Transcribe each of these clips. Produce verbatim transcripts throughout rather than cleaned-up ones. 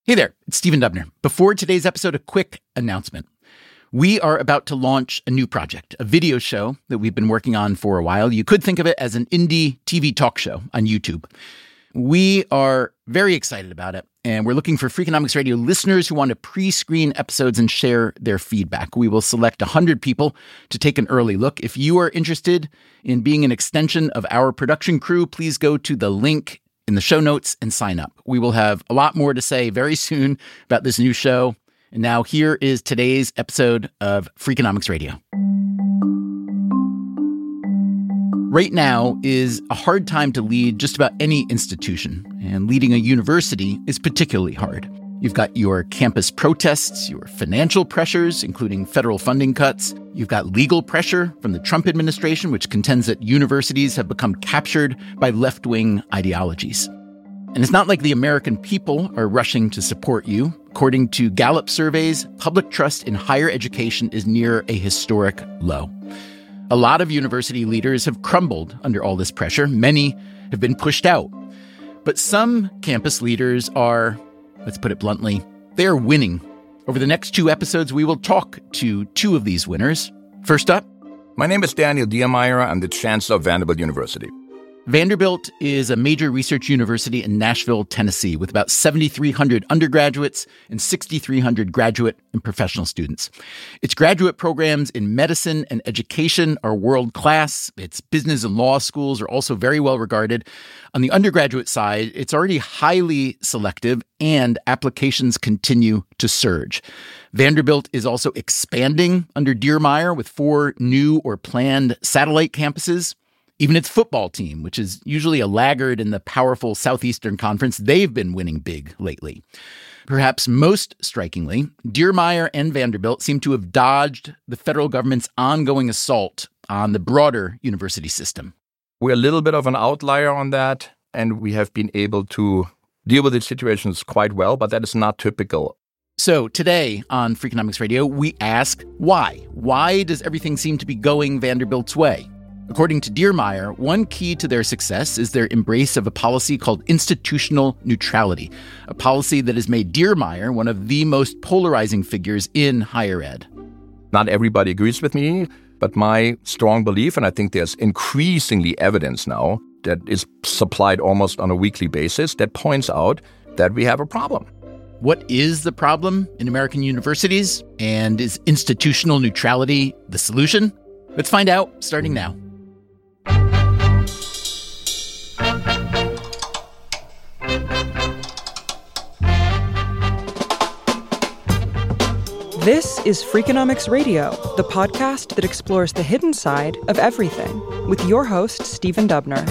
Hey there, it's Stephen Dubner. Before today's episode, a quick announcement. We are about to launch a new project, a video show that we've been working on for a while. You could think of it as an indie T V talk show on YouTube. We are very excited about it, and we're looking for Freakonomics Radio listeners who want to pre-screen episodes and share their feedback. We will select one hundred people to take an early look. If you are interested in being an extension of our production crew, please go to the link in the show notes and sign up. We will have a lot more to say very soon about this new show. And now here is today's episode of Freakonomics Radio. Right now is a hard time to lead just about any institution, and leading a university is particularly hard. You've got your campus protests, your financial pressures, including federal funding cuts. You've got legal pressure from the Trump administration, which contends that universities have become captured by left-wing ideologies. And it's not like the American people are rushing to support you. According to Gallup surveys, public trust in higher education is near a historic low. A lot of university leaders have crumbled under all this pressure. Many have been pushed out. But some campus leaders are, let's put it bluntly, they're winning. Over the next two episodes, we will talk to two of these winners. First up, my name is Daniel Diermeier. I'm the Chancellor of Vanderbilt University. Vanderbilt is a major research university in Nashville, Tennessee, with about seven thousand three hundred undergraduates and six thousand three hundred graduate and professional students. Its graduate programs in medicine and education are world-class. Its business and law schools are also very well regarded. On the undergraduate side, it's already highly selective, and applications continue to surge. Vanderbilt is also expanding under Diermeier with four new or planned satellite campuses. Even its football team, which is usually a laggard in the powerful Southeastern Conference, they've been winning big lately. Perhaps most strikingly, Diermeier and Vanderbilt seem to have dodged the federal government's ongoing assault on the broader university system. We're a little bit of an outlier on that, and we have been able to deal with the situations quite well, but that is not typical. So today on Freakonomics Radio, we ask why? Why does everything seem to be going Vanderbilt's way? According to Diermeier, one key to their success is their embrace of a policy called institutional neutrality, a policy that has made Diermeier one of the most polarizing figures in higher ed. Not everybody agrees with me, but my strong belief, and I think there's increasingly evidence now that is supplied almost on a weekly basis, that points out that we have a problem. What is the problem in American universities? And is institutional neutrality the solution? Let's find out starting now. This is Freakonomics Radio, the podcast that explores the hidden side of everything, with your host, Stephen Dubner.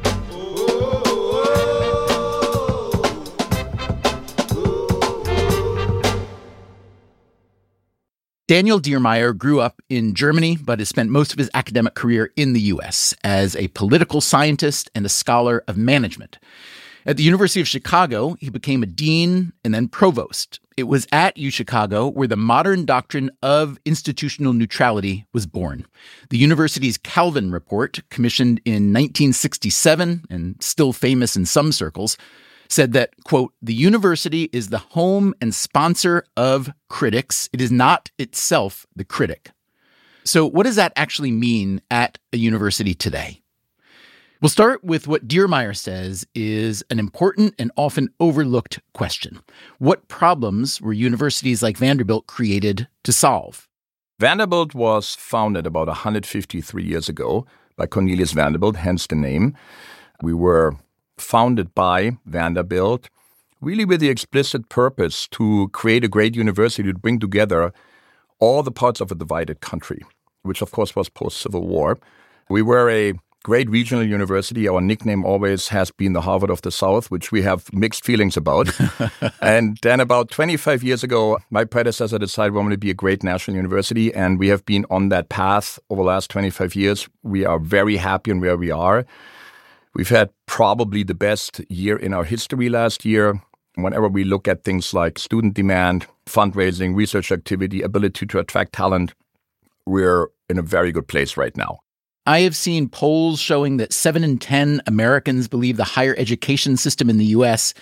Daniel Diermeier grew up in Germany, but has spent most of his academic career in the U S as a political scientist and a scholar of management. At the University of Chicago, he became a dean and then provost. It was at UChicago where the modern doctrine of institutional neutrality was born. The university's Calvin Report, commissioned in nineteen sixty-seven and still famous in some circles, said that, quote, the university is the home and sponsor of critics. It is not itself the critic. So what does that actually mean at a university today? We'll start with what Diermeier says is an important and often overlooked question. What problems were universities like Vanderbilt created to solve? Vanderbilt was founded about one hundred fifty-three years ago by Cornelius Vanderbilt, hence the name. We were founded by Vanderbilt really with the explicit purpose to create a great university to bring together all the parts of a divided country, which of course was post-Civil War. We were a great regional university. Our nickname always has been the Harvard of the South, which we have mixed feelings about. And then about twenty-five years ago, my predecessor decided we want to be a great national university, and we have been on that path over the last twenty-five years. We are very happy in where we are. We've had probably the best year in our history last year. Whenever we look at things like student demand, fundraising, research activity, ability to attract talent, we're in a very good place right now. I have seen polls showing that seven in ten Americans believe the higher education system in the U S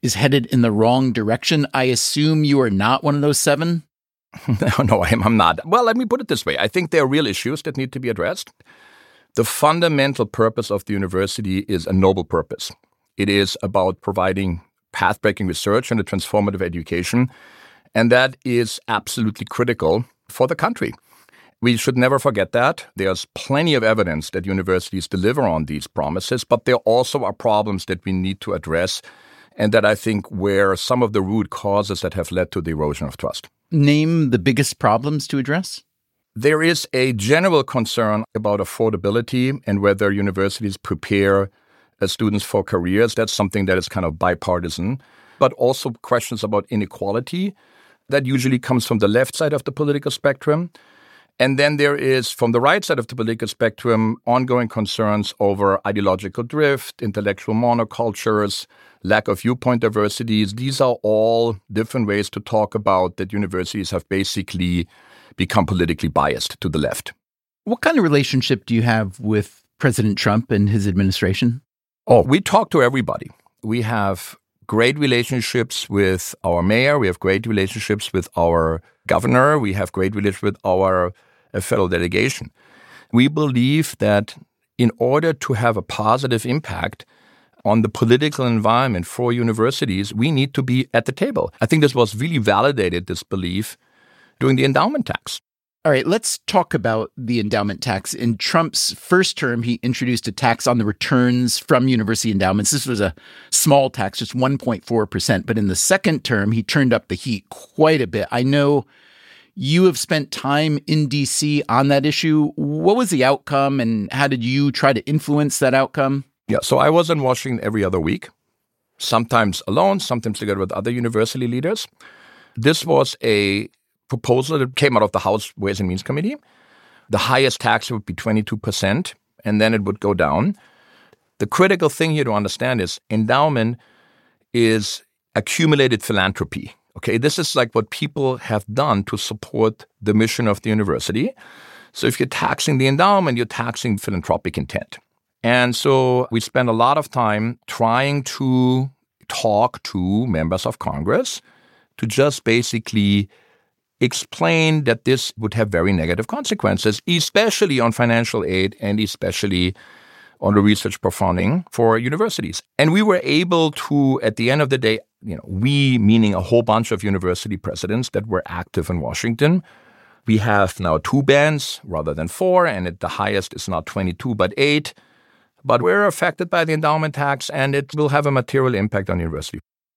is headed in the wrong direction. I assume you are not one of those seven? no, no, I'm, I'm not. Well, let me put it this way. I think there are real issues that need to be addressed. The fundamental purpose of the university is a noble purpose. It is about providing path-breaking research and a transformative education, and that is absolutely critical for the country. We should never forget that. There's plenty of evidence that universities deliver on these promises, but there also are problems that we need to address, and that I think where some of the root causes that have led to the erosion of trust. Name the biggest problems to address. There is a general concern about affordability and whether universities prepare students for careers. That's something that is kind of bipartisan, but also questions about inequality that usually comes from the left side of the political spectrum. And then there is, from the right side of the political spectrum, ongoing concerns over ideological drift, intellectual monocultures, lack of viewpoint diversities. These are all different ways to talk about that universities have basically become politically biased to the left. What kind of relationship do you have with President Trump and his administration? Oh, we talk to everybody. We have great relationships with our mayor. We have great relationships with our governor. We have great relationships with our uh, federal delegation. We believe that in order to have a positive impact on the political environment for universities, we need to be at the table. I think this was really validated, this belief, during the endowment tax. All right, let's talk about the endowment tax. In Trump's first term, he introduced a tax on the returns from university endowments. This was a small tax, just one point four percent. But in the second term, he turned up the heat quite a bit. I know you have spent time in D C on that issue. What was the outcome, and how did you try to influence that outcome? Yeah, so I was in Washington every other week, sometimes alone, sometimes together with other university leaders. This was a proposal that came out of the House Ways and Means Committee. The highest tax would be twenty-two percent, and then it would go down. The critical thing here to understand is endowment is accumulated philanthropy. Okay, this is like what people have done to support the mission of the university. So if you're taxing the endowment, you're taxing philanthropic intent. And so we spent a lot of time trying to talk to members of Congress to just basically explain that this would have very negative consequences, especially on financial aid and especially on the research funding for universities. And we were able to, at the end of the day, you know, we, meaning a whole bunch of university presidents that were active in Washington, we have now two bans rather than four, and at the highest is not twenty-two but eight. But we're affected by the endowment tax, and it will have a material impact on university.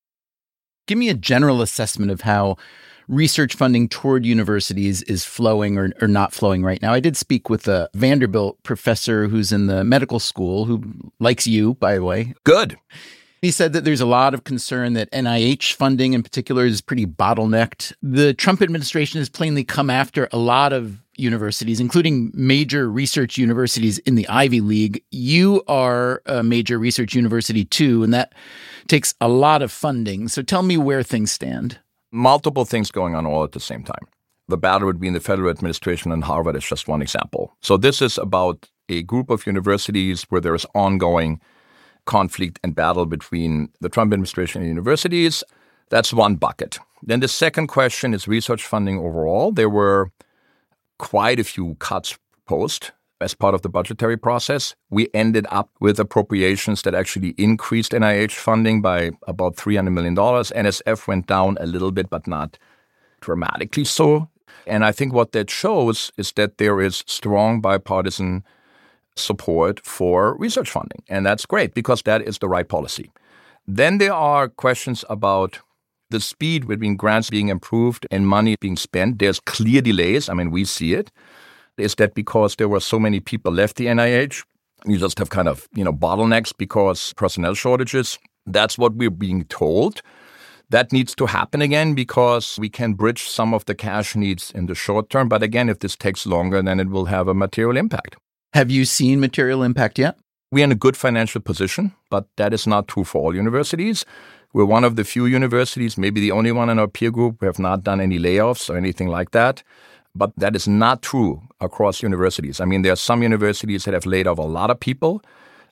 Give me a general assessment of how research funding toward universities is flowing or, or not flowing right now. I did speak with a Vanderbilt professor who's in the medical school who likes you, by the way. Good. He said that there's a lot of concern that N I H funding in particular is pretty bottlenecked. The Trump administration has plainly come after a lot of universities, including major research universities in the Ivy League. You are a major research university too, and that takes a lot of funding. So tell me where things stand. Multiple things going on all at the same time. The battle between the federal administration and Harvard is just one example. So this is about a group of universities where there is ongoing conflict and battle between the Trump administration and universities. That's one bucket. Then the second question is research funding overall. There were quite a few cuts proposed as part of the budgetary process. We ended up with appropriations that actually increased N I H funding by about three hundred million dollars. N S F went down a little bit, but not dramatically so. And I think what that shows is that there is strong bipartisan support for research funding. And that's great because that is the right policy. Then there are questions about the speed between grants being approved and money being spent. There's clear delays. I mean, we see it. Is that because there were so many people left the N I H? You just have kind of, you know, bottlenecks because personnel shortages. That's what we're being told. That needs to happen again because we can bridge some of the cash needs in the short term. But again, if this takes longer, then it will have a material impact. Have you seen material impact yet? We're in a good financial position, but that is not true for all universities. We're one of the few universities, maybe the only one in our peer group, who have not done any layoffs or anything like that. But that is not true across universities. I mean, there are some universities that have laid off a lot of people.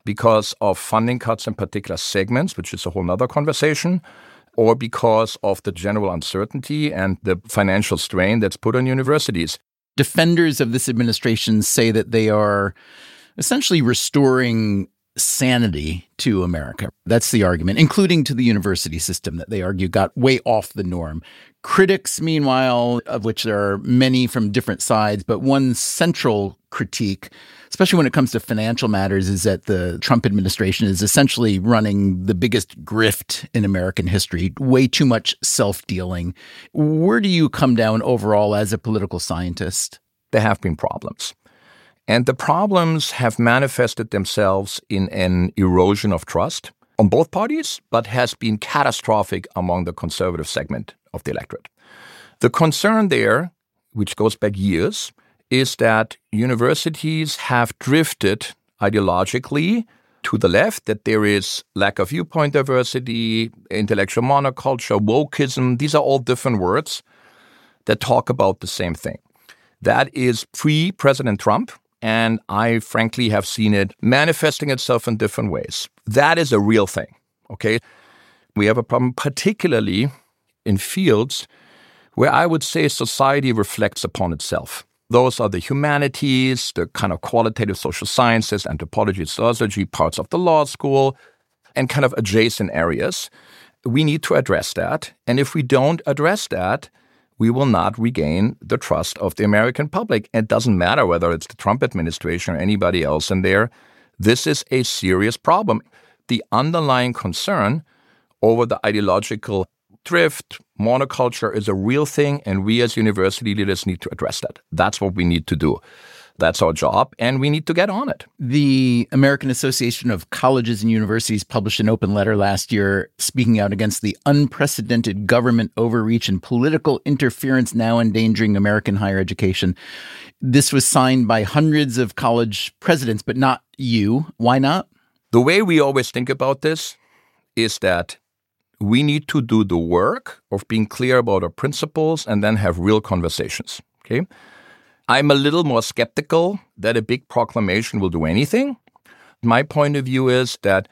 because of funding cuts in particular segments, which is a whole other conversation, or because of the general uncertainty and the financial strain that's put on universities. Defenders of this administration say that they are essentially restoring sanity to America. That's the argument, including to the university system that they argue got way off the norm. Critics, meanwhile, of which there are many from different sides, but one central critique, especially when it comes to financial matters, is that the Trump administration is essentially running the biggest grift in American history, way too much self-dealing. Where do you come down overall as a political scientist? There have been problems. And the problems have manifested themselves in an erosion of trust on both parties, but has been catastrophic among the conservative segment of the electorate. The concern there, which goes back years, is that universities have drifted ideologically to the left, that there is lack of viewpoint diversity, intellectual monoculture, wokeism. These are all different words that talk about the same thing. That is pre-President Trump. And I, frankly, have seen it manifesting itself in different ways. That is a real thing, okay? We have a problem particularly in fields where I would say society reflects upon itself. Those are the humanities, the kind of qualitative social sciences, anthropology, sociology, parts of the law school, and kind of adjacent areas. We need to address that. And if we don't address that, we will not regain the trust of the American public. It doesn't matter whether it's the Trump administration or anybody else in there. This is a serious problem. The underlying concern over the ideological drift, monoculture is a real thing, and we as university leaders need to address that. That's what we need to do. That's our job, and we need to get on it. The American Association of Colleges and Universities published an open letter last year speaking out against the unprecedented government overreach and political interference now endangering American higher education. This was signed by hundreds of college presidents, but not you. Why not? The way we always think about this is that we need to do the work of being clear about our principles and then have real conversations, okay? I'm a little more skeptical that a big proclamation will do anything. My point of view is that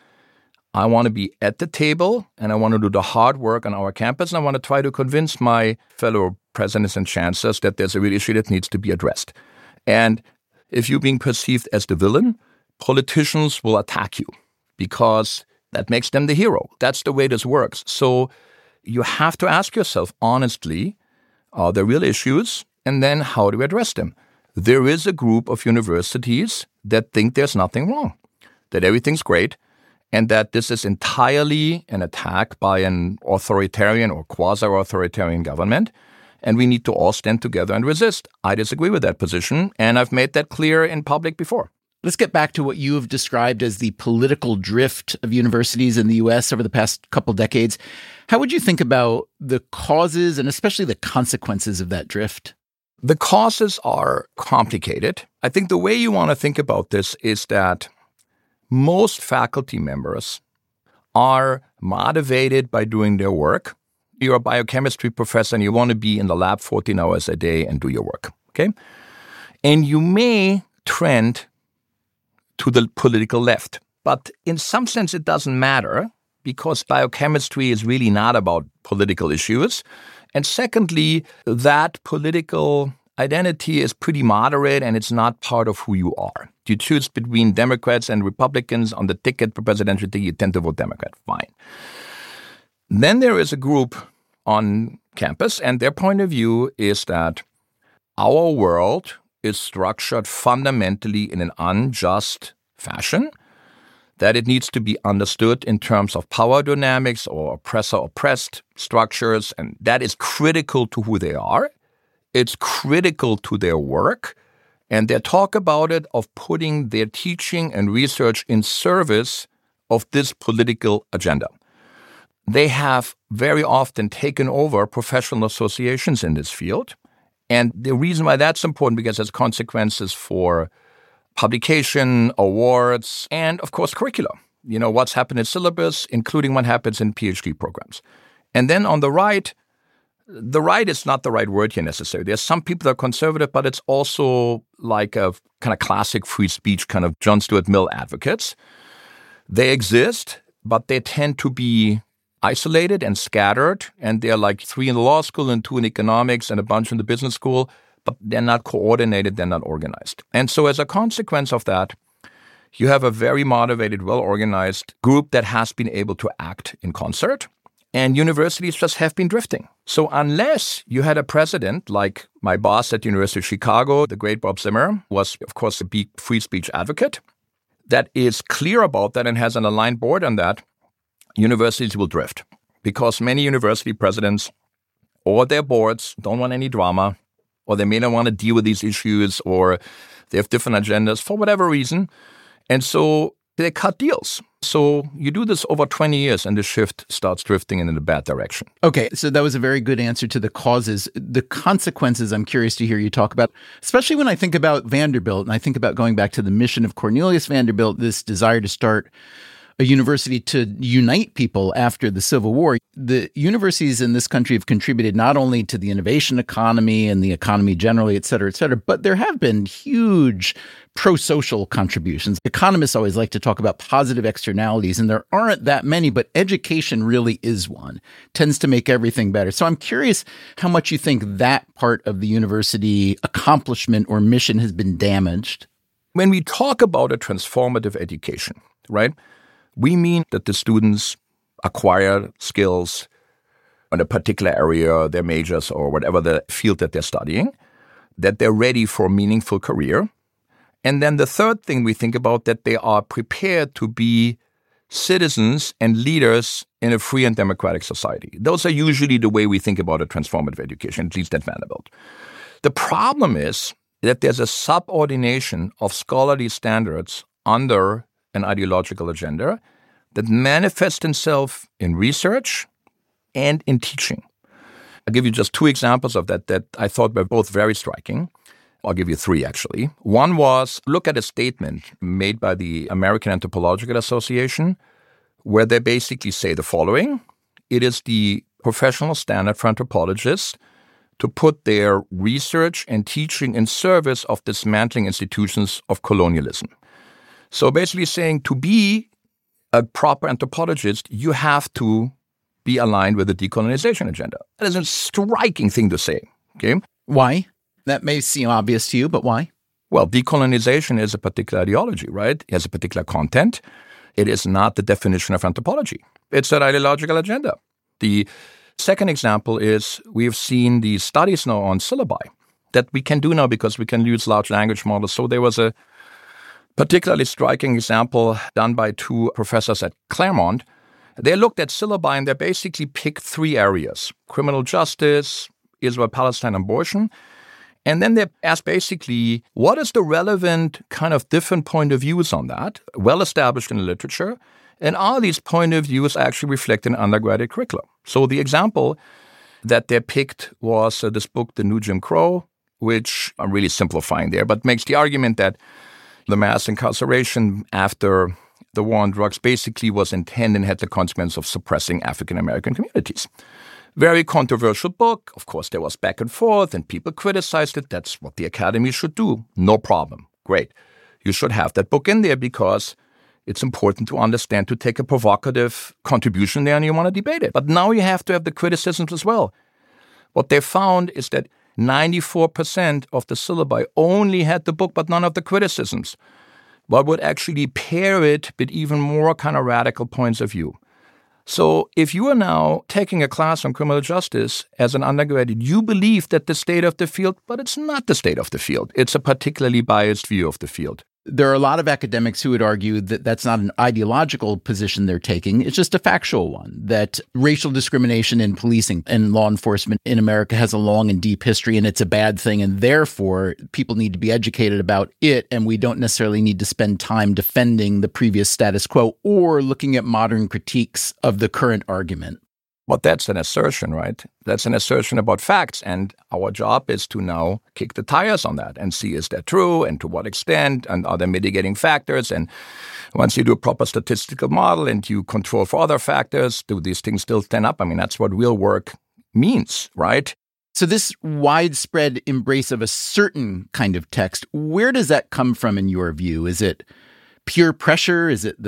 I want to be at the table and I want to do the hard work on our campus, and I want to try to convince my fellow presidents and chancellors that there's a real issue that needs to be addressed. And if you're being perceived as the villain, politicians will attack you because that makes them the hero. That's the way this works. So you have to ask yourself honestly, are there real issues? And then how do we address them? There is a group of universities that think there's nothing wrong, that everything's great, and that this is entirely an attack by an authoritarian or quasi-authoritarian government, and we need to all stand together and resist. I disagree with that position, and I've made that clear in public before. Let's get back to what you have described as the political drift of universities in the U S over the past couple decades. How would you think about the causes and especially the consequences of that drift? The causes are complicated. I think the way you want to think about this is that most faculty members are motivated by doing their work. You're a biochemistry professor and you want to be in the lab fourteen hours a day and do your work, okay? And you may trend to the political left. But in some sense, it doesn't matter because biochemistry is really not about political issues. And secondly, that political identity is pretty moderate and it's not part of who you are. You choose between Democrats and Republicans on the ticket for presidential ticket, you tend to vote Democrat. Fine. Then there is a group on campus, and their point of view is that our world is structured fundamentally in an unjust fashion, that it needs to be understood in terms of power dynamics or oppressor-oppressed structures, and that is critical to who they are. It's critical to their work, and they talk about it of putting their teaching and research in service of this political agenda. They have very often taken over professional associations in this field. And the reason why that's important, because it has consequences for publication, awards, and, of course, curricula. You know, what's happened in syllabus, including what happens in PhD programs. And then on the right, the right is not the right word here necessarily. There's some people that are conservative, but it's also like a kind of classic free speech kind of John Stuart Mill advocates. They exist, but they tend to be isolated and scattered, and they're like three in the law school and two in economics and a bunch in the business school, but they're not coordinated, they're not organized. And so as a consequence of that, you have a very motivated, well-organized group that has been able to act in concert, and universities just have been drifting. So unless you had a president like my boss at the University of Chicago, the great Bob Zimmer, was, of course, a big free speech advocate, that is clear about that and has an aligned board on that, universities will drift. Because many university presidents or their boards don't want any drama, or they may not want to deal with these issues, or they have different agendas for whatever reason. And so they cut deals. So you do this over twenty years and the shift starts drifting in a bad direction. Okay, so that was a very good answer to the causes. The consequences I'm curious to hear you talk about, especially when I think about Vanderbilt and I think about going back to the mission of Cornelius Vanderbilt, this desire to start a university to unite people after the Civil War. The universities in this country have contributed not only to the innovation economy and the economy generally, et cetera, et cetera, but there have been huge pro-social contributions. Economists always like to talk about positive externalities, and there aren't that many, but education really is one. Tends to make everything better. So I'm curious how much you think that part of the university accomplishment or mission has been damaged. When we talk about a transformative education, right, we mean that the students acquire skills in a particular area, their majors or whatever the field that they're studying, that they're ready for a meaningful career. And then the third thing we think about, that they are prepared to be citizens and leaders in a free and democratic society. Those are usually the way we think about a transformative education, at least at Vanderbilt. The problem is that there's a subordination of scholarly standards under an ideological agenda that manifests itself in research and in teaching. I'll give you just two examples of that that I thought were both very striking. I'll give you three, actually. One was, look at a statement made by the American Anthropological Association, where they basically say the following: it is the professional standard for anthropologists to put their research and teaching in service of dismantling institutions of colonialism. So basically saying, to be a proper anthropologist, you have to be aligned with the decolonization agenda. That is a striking thing to say. Okay, why? That may seem obvious to you, but why? Well, decolonization is a particular ideology, right? It has a particular content. It is not the definition of anthropology. It's an ideological agenda. The second example is we've seen the studies now on syllabi that we can do now because we can use large language models. So there was a particularly striking example done by two professors at Claremont. They looked at syllabi and they basically picked three areas: criminal justice, Israel, Palestine, abortion. And then they asked basically, what is the relevant kind of different point of views on that, well established in the literature, and are these point of views actually reflected in undergraduate curriculum? So the example that they picked was uh, this book, The New Jim Crow, which I'm really simplifying there, but makes the argument that the mass incarceration after the war on drugs basically was intended and had the consequence of suppressing African-American communities. Very controversial book. Of course, there was back and forth and people criticized it. That's what the academy should do. No problem. Great. You should have that book in there because it's important to understand, to take a provocative contribution there and you want to debate it. But now you have to have the criticisms as well. What they found is that ninety-four percent of the syllabi only had the book but none of the criticisms. What would actually pair it with even more kind of radical points of view. So if you are now taking a class on criminal justice as an undergraduate, you believe that the state of the field, but it's not the state of the field. It's a particularly biased view of the field. There are a lot of academics who would argue that that's not an ideological position they're taking. It's just a factual one, that racial discrimination in policing and law enforcement in America has a long and deep history, and it's a bad thing. And therefore, people need to be educated about it. And we don't necessarily need to spend time defending the previous status quo or looking at modern critiques of the current argument. But that's an assertion, right? That's an assertion about facts. And our job is to now kick the tires on that and see, is that true and to what extent, and are there mitigating factors? And once you do a proper statistical model and you control for other factors, do these things still stand up? I mean, that's what real work means, right? So this widespread embrace of a certain kind of text, where does that come from in your view? Is it peer pressure? Is it the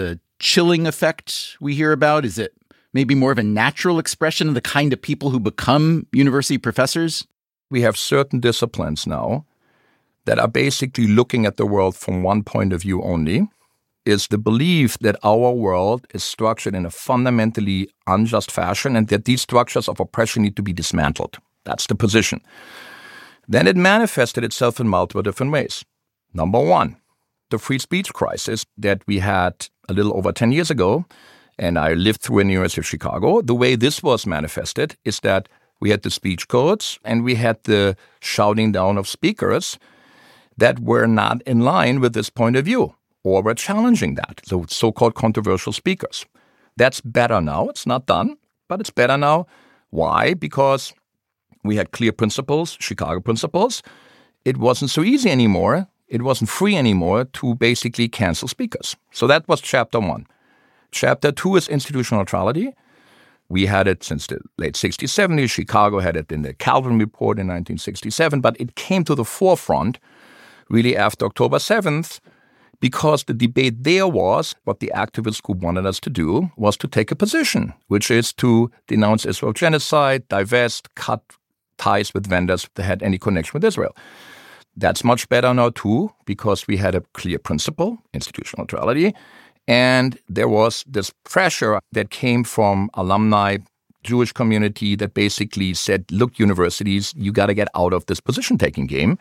chilling effect we hear about? Is it maybe more of a natural expression of the kind of people who become university professors? We have certain disciplines now that are basically looking at the world from one point of view only. Is the belief that our world is structured in a fundamentally unjust fashion and that these structures of oppression need to be dismantled. That's the position. Then it manifested itself in multiple different ways. Number one, the free speech crisis that we had a little over ten years ago, and I lived through in the University of Chicago. The way this was manifested is that we had the speech codes and we had the shouting down of speakers that were not in line with this point of view or were challenging that, the so-called controversial speakers. That's better now. It's not done, but it's better now. Why? Because we had clear principles, Chicago principles. It wasn't so easy anymore. It wasn't free anymore to basically cancel speakers. So that was chapter one. Chapter two is institutional neutrality. We had it since the late sixties, seventies. Chicago had it in the Calvin Report in nineteen sixty-seven, but it came to the forefront really after October seventh because the debate there was what the activist group wanted us to do was to take a position, which is to denounce Israel genocide, divest, cut ties with vendors that had any connection with Israel. That's much better now too because we had a clear principle, institutional neutrality, and there was this pressure that came from alumni, Jewish community that basically said, look, universities, you got to get out of this position-taking game.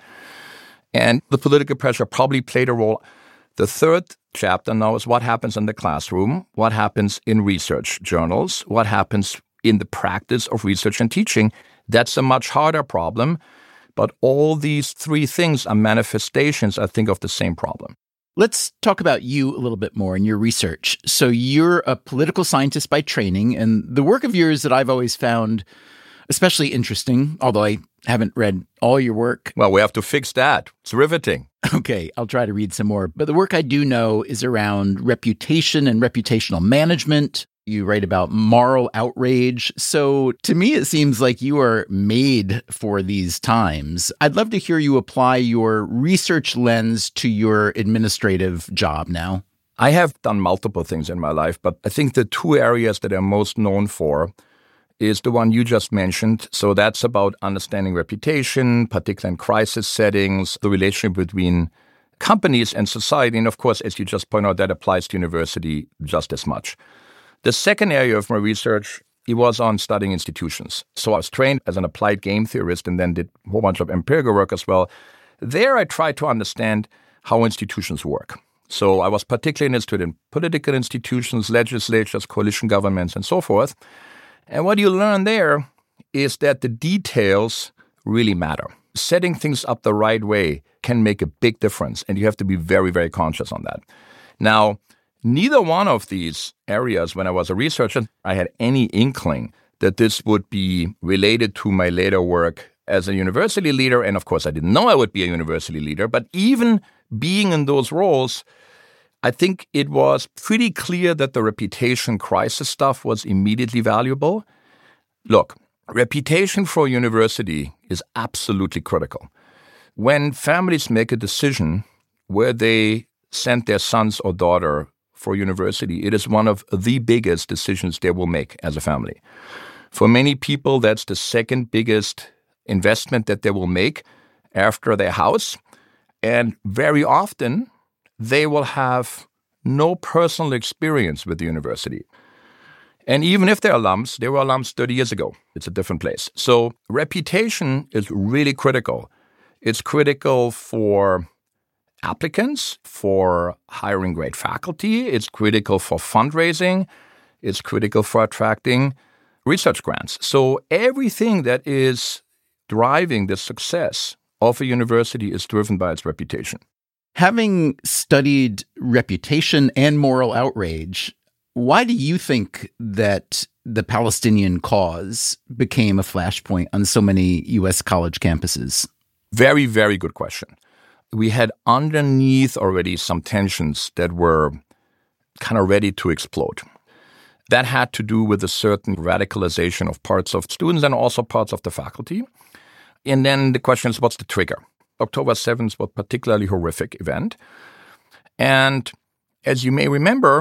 And the political pressure probably played a role. The third chapter now is what happens in the classroom, what happens in research journals, what happens in the practice of research and teaching. That's a much harder problem. But all these three things are manifestations, I think, of the same problem. Let's talk about you a little bit more in your research. So you're a political scientist by training, and the work of yours that I've always found especially interesting, although I haven't read all your work. Well, we have to fix that. It's riveting. Okay, I'll try to read some more. But the work I do know is around reputation and reputational management. You write about moral outrage. So to me, it seems like you are made for these times. I'd love to hear you apply your research lens to your administrative job now. I have done multiple things in my life, but I think the two areas that I'm most known for is the one you just mentioned. So that's about understanding reputation, particularly in crisis settings, the relationship between companies and society. And of course, as you just point out, that applies to university just as much. The second area of my research, it was on studying institutions. So I was trained as an applied game theorist and then did a whole bunch of empirical work as well. There I tried to understand how institutions work. So I was particularly interested in political institutions, legislatures, coalition governments, and so forth. And what you learn there is that the details really matter. Setting things up the right way can make a big difference, and you have to be very, very conscious on that. Now, neither one of these areas, when I was a researcher, I had any inkling that this would be related to my later work as a university leader. And of course, I didn't know I would be a university leader. But even being in those roles, I think it was pretty clear that the reputation crisis stuff was immediately valuable. Look, reputation for a university is absolutely critical. When families make a decision where they send their sons or daughter for university, it is one of the biggest decisions they will make as a family. For many people, that's the second biggest investment that they will make after their house. And very often, they will have no personal experience with the university. And even if they're alums, they were alums thirty years ago. It's a different place. So reputation is really critical. It's critical for applicants, for hiring great faculty. It's critical for fundraising. It's critical for attracting research grants. So everything that is driving the success of a university is driven by its reputation. Having studied reputation and moral outrage, why do you think that the Palestinian cause became a flashpoint on so many U S college campuses? Very, very good question. We had underneath already some tensions that were kind of ready to explode. That had to do with a certain radicalization of parts of students and also parts of the faculty. And then the question is, what's the trigger? October seventh was a particularly horrific event. And as you may remember,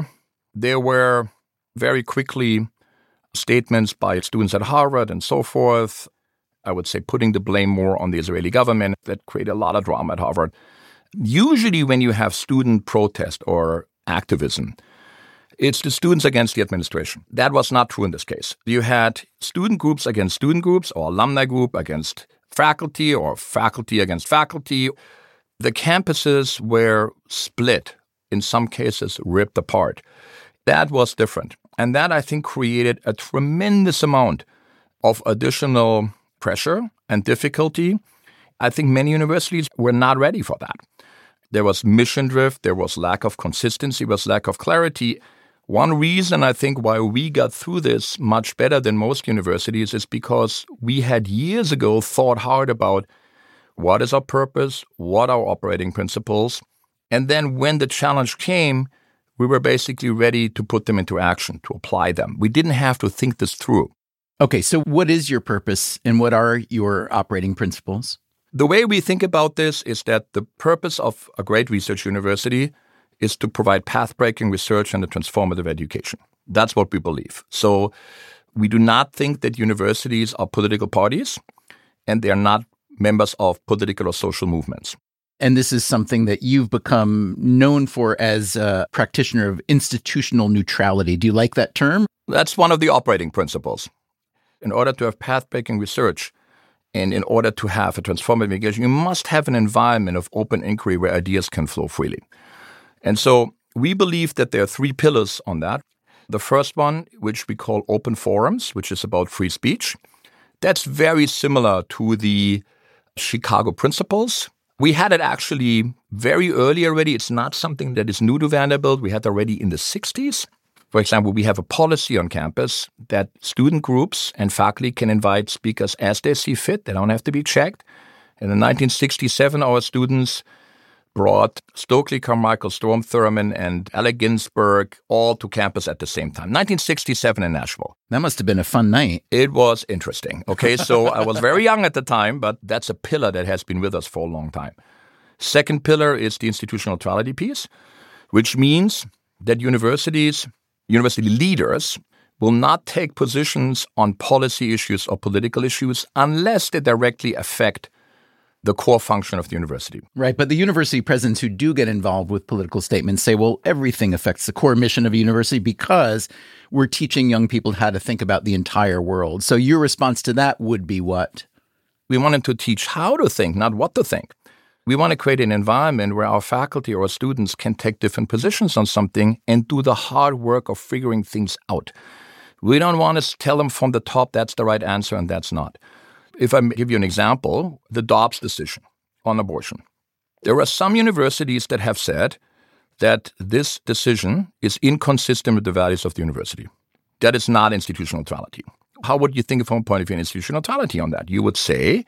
there were very quickly statements by students at Harvard and so forth, I would say putting the blame more on the Israeli government that created a lot of drama at Harvard. Usually when you have student protest or activism, it's the students against the administration. That was not true in this case. You had student groups against student groups or alumni group against faculty or faculty against faculty. The campuses were split, in some cases ripped apart. That was different. And that, I think, created a tremendous amount of additional pressure and difficulty. I think many universities were not ready for that. There was mission drift, there was lack of consistency, there was lack of clarity. One reason I think why we got through this much better than most universities is because we had years ago thought hard about what is our purpose, what are our operating principles, and then when the challenge came, we were basically ready to put them into action, to apply them. We didn't have to think this through. Okay, so what is your purpose and what are your operating principles? The way we think about this is that the purpose of a great research university is to provide path-breaking research and a transformative education. That's what we believe. So we do not think that universities are political parties, and they are not members of political or social movements. And this is something that you've become known for as a practitioner of institutional neutrality. Do you like that term? That's one of the operating principles. In order to have path-breaking research and in order to have a transformative education, you must have an environment of open inquiry where ideas can flow freely. And so we believe that there are three pillars on that. The first one, which we call open forums, which is about free speech. That's very similar to the Chicago principles. We had it actually very early already. It's not something that is new to Vanderbilt. We had it already in the sixties. For example, we have a policy on campus that student groups and faculty can invite speakers as they see fit. They don't have to be checked. And in nineteen sixty-seven, our students brought Stokely Carmichael, Storm Thurmond, and Alec Ginsberg all to campus at the same time. nineteen sixty-seven in Nashville. That must have been a fun night. It was interesting. Okay, so I was very young at the time, but that's a pillar that has been with us for a long time. Second pillar is the institutional neutrality piece, which means that universities, university leaders will not take positions on policy issues or political issues unless they directly affect the core function of the university. Right, but the university presidents who do get involved with political statements say, well, everything affects the core mission of a university because we're teaching young people how to think about the entire world. So your response to that would be what? We wanted to teach how to think, not what to think. We want to create an environment where our faculty or students can take different positions on something and do the hard work of figuring things out. We don't want to tell them from the top that's the right answer and that's not. If I give you an example, the Dobbs decision on abortion. There are some universities that have said that this decision is inconsistent with the values of the university. That is not institutional neutrality. How would you think from a point of view of institutional neutrality on that? You would say,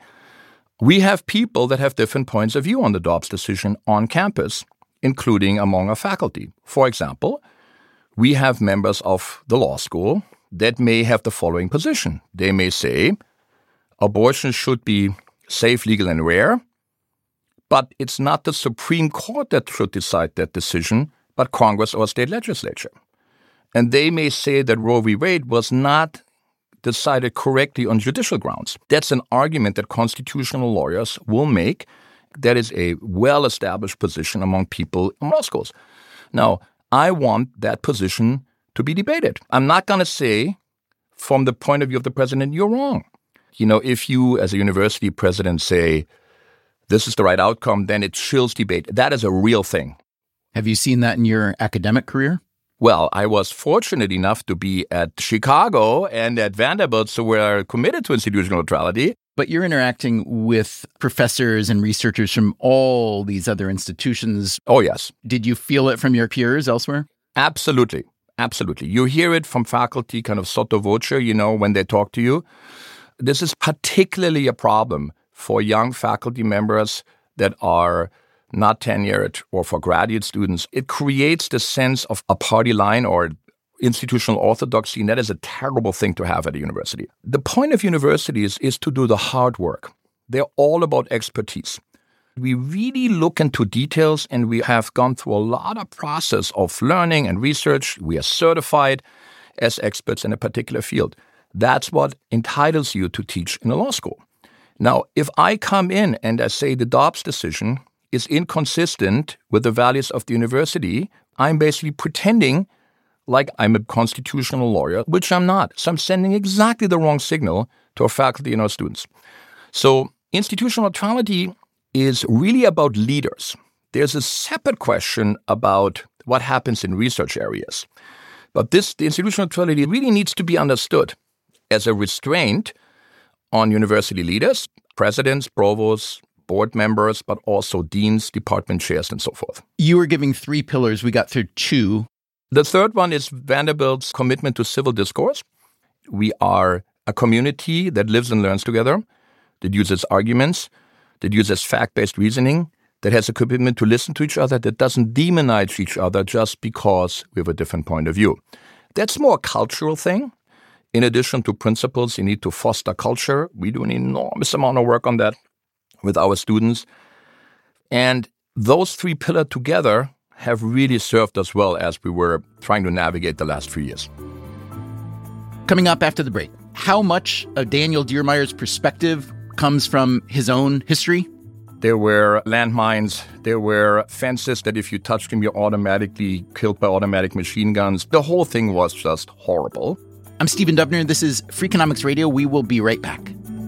we have people that have different points of view on the Dobbs decision on campus, including among our faculty. For example, we have members of the law school that may have the following position. They may say, abortion should be safe, legal, and rare, but it's not the Supreme Court that should decide that decision, but Congress or state legislature. And they may say that Roe v. Wade was not decided correctly on judicial grounds. That's an argument that constitutional lawyers will make. That is a well-established position among people in law schools. Now, I want that position to be debated. I'm not going to say, from the point of view of the president, you're wrong. You know, if you, as a university president, say, this is the right outcome, then it chills debate. That is a real thing. Have you seen that in your academic career? Well, I was fortunate enough to be at Chicago and at Vanderbilt, so we're committed to institutional neutrality. But you're interacting with professors and researchers from all these other institutions. Oh, yes. Did you feel it from your peers elsewhere? Absolutely. Absolutely. You hear it from faculty kind of sotto voce, you know, when they talk to you. This is particularly a problem for young faculty members that are not tenured or for graduate students. It creates the sense of a party line or institutional orthodoxy, and that is a terrible thing to have at a university. The point of universities is to do the hard work. They're all about expertise. We really look into details, and we have gone through a lot of process of learning and research. We are certified as experts in a particular field. That's what entitles you to teach in a law school. Now, if I come in and I say the Dobbs decision is inconsistent with the values of the university, I'm basically pretending like I'm a constitutional lawyer, which I'm not. So I'm sending exactly the wrong signal to our faculty and our students. So institutional neutrality is really about leaders. There's a separate question about what happens in research areas. But this, the institutional neutrality really needs to be understood as a restraint on university leaders, presidents, provosts, board members, but also deans, department chairs, and so forth. You were giving three pillars. We got through two. The third one is Vanderbilt's commitment to civil discourse. We are a community that lives and learns together, that uses arguments, that uses fact-based reasoning, that has a commitment to listen to each other, that doesn't demonize each other just because we have a different point of view. That's more a cultural thing. In addition to principles, you need to foster culture. We do an enormous amount of work on that with our students. And those three pillars together have really served us well as we were trying to navigate the last few years. Coming up after the break, how much of Daniel Diermeier's perspective comes from his own history? There were landmines, there were fences that if you touched them, you're automatically killed by automatic machine guns. The whole thing was just horrible. I'm Stephen Dubner. This is Freakonomics Radio. We will be right back.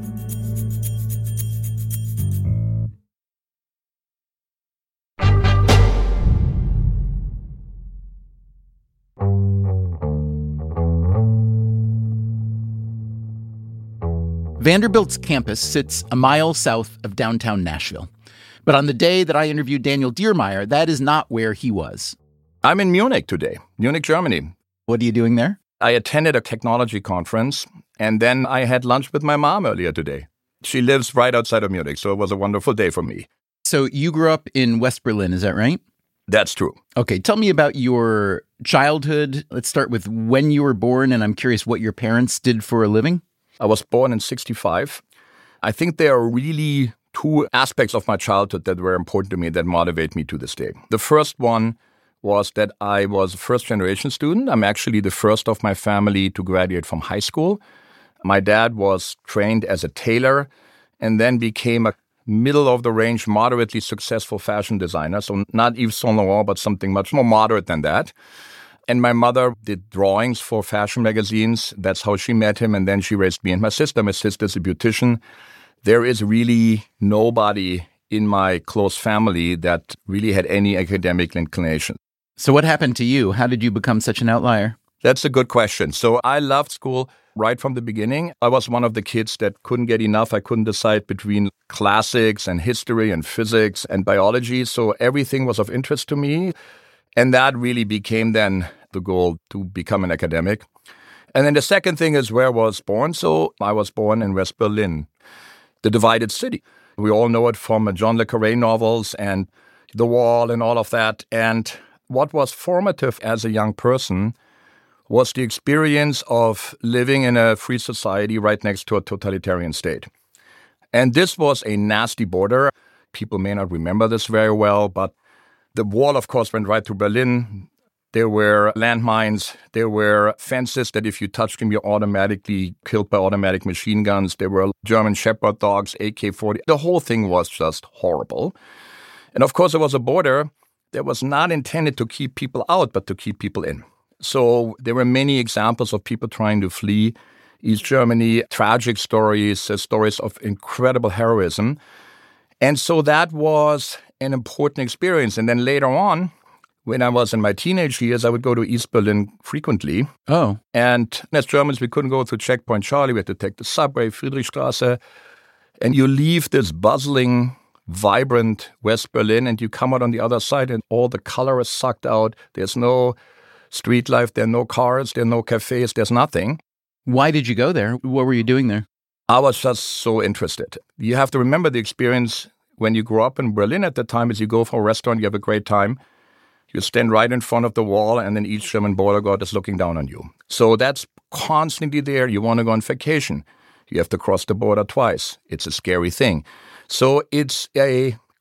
Vanderbilt's campus sits a mile south of downtown Nashville. But on the day that I interviewed Daniel Diermeier, that is not where he was. I'm in Munich today, Munich, Germany. What are you doing there? I attended a technology conference, and then I had lunch with my mom earlier today. She lives right outside of Munich, so it was a wonderful day for me. So you grew up in West Berlin, is that right? That's true. Okay, tell me about your childhood. Let's start with when you were born, and I'm curious what your parents did for a living. I was born in sixty-five. I think there are really two aspects of my childhood that were important to me that motivate me to this day. The first one was that I was a first-generation student. I'm actually the first of my family to graduate from high school. My dad was trained as a tailor and then became a middle-of-the-range, moderately successful fashion designer. So not Yves Saint Laurent, but something much more moderate than that. And my mother did drawings for fashion magazines. That's how she met him. And then she raised me and my sister. My sister's a beautician. There is really nobody in my close family that really had any academic inclination. So what happened to you? How did you become such an outlier? That's a good question. So I loved school right from the beginning. I was one of the kids that couldn't get enough. I couldn't decide between classics and history and physics and biology. So everything was of interest to me. And that really became then the goal to become an academic. And then the second thing is where I was born. So I was born in West Berlin, the divided city. We all know it from John le Carré novels and The Wall and all of that. And what was formative as a young person was the experience of living in a free society right next to a totalitarian state. And this was a nasty border. People may not remember this very well, but the wall, of course, went right through Berlin. There were landmines. There were fences that if you touched them, you're automatically killed by automatic machine guns. There were German Shepherd dogs, A K forty. The whole thing was just horrible. And of course, it was a border that was not intended to keep people out, but to keep people in. So there were many examples of people trying to flee East Germany, tragic stories, uh, stories of incredible heroism. And so that was an important experience. And then later on, when I was in my teenage years, I would go to East Berlin frequently. Oh. And as Germans, we couldn't go through Checkpoint Charlie. We had to take the subway, Friedrichstraße. And you leave this bustling, vibrant West Berlin, and you come out on the other side, and all the color is sucked out. There's no street life. There are no cars. There are no cafes. There's nothing. Why did you go there? What were you doing there? I was just so interested. You have to remember the experience when you grew up in Berlin at the time is you go for a restaurant, you have a great time. You stand right in front of the wall, and then each German border guard is looking down on you. So that's constantly there. You want to go on vacation. You have to cross the border twice. It's a scary thing. So it's a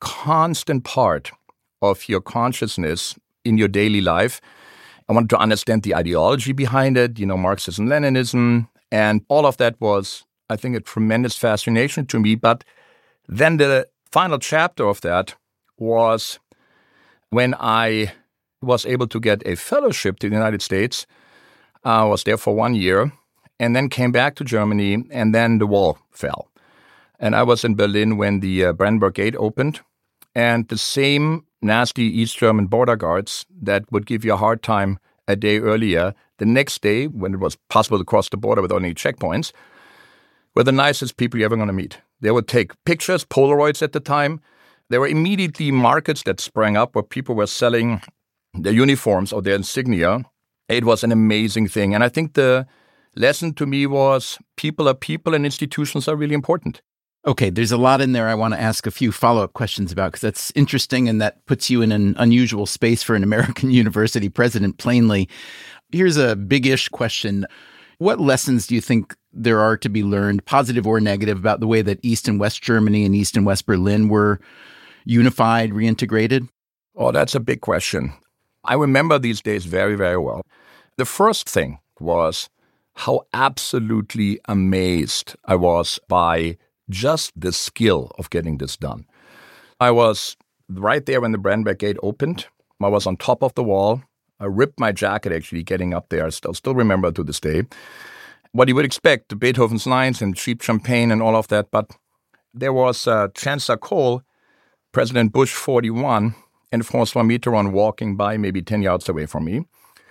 constant part of your consciousness in your daily life. I wanted to understand the ideology behind it, you know, Marxism, Leninism, and all of that was, I think, a tremendous fascination to me. But then the final chapter of that was when I was able to get a fellowship to the United States. I was there for one year and then came back to Germany, and then the wall fell. And I was in Berlin when the uh, Brandenburg Gate opened, and the same nasty East German border guards that would give you a hard time a day earlier, the next day, when it was possible to cross the border without any checkpoints, were the nicest people you're ever going to meet. They would take pictures, Polaroids at the time. There were immediately markets that sprang up where people were selling their uniforms or their insignia. It was an amazing thing. And I think the lesson to me was people are people and institutions are really important. Okay, there's a lot in there I want to ask a few follow-up questions about, because that's interesting and that puts you in an unusual space for an American university president, plainly. Here's a big-ish question. What lessons do you think there are to be learned, positive or negative, about the way that East and West Germany and East and West Berlin were unified, reintegrated? Oh, that's a big question. I remember these days very, very well. The first thing was how absolutely amazed I was by just the skill of getting this done. I was right there when the Brandenburg Gate opened. I was on top of the wall. I ripped my jacket actually getting up there. I still, still remember to this day. What you would expect, Beethoven's Ninth and cheap champagne and all of that. But there was uh, Chancellor Kohl, President Bush forty-one, and François Mitterrand walking by maybe ten yards away from me.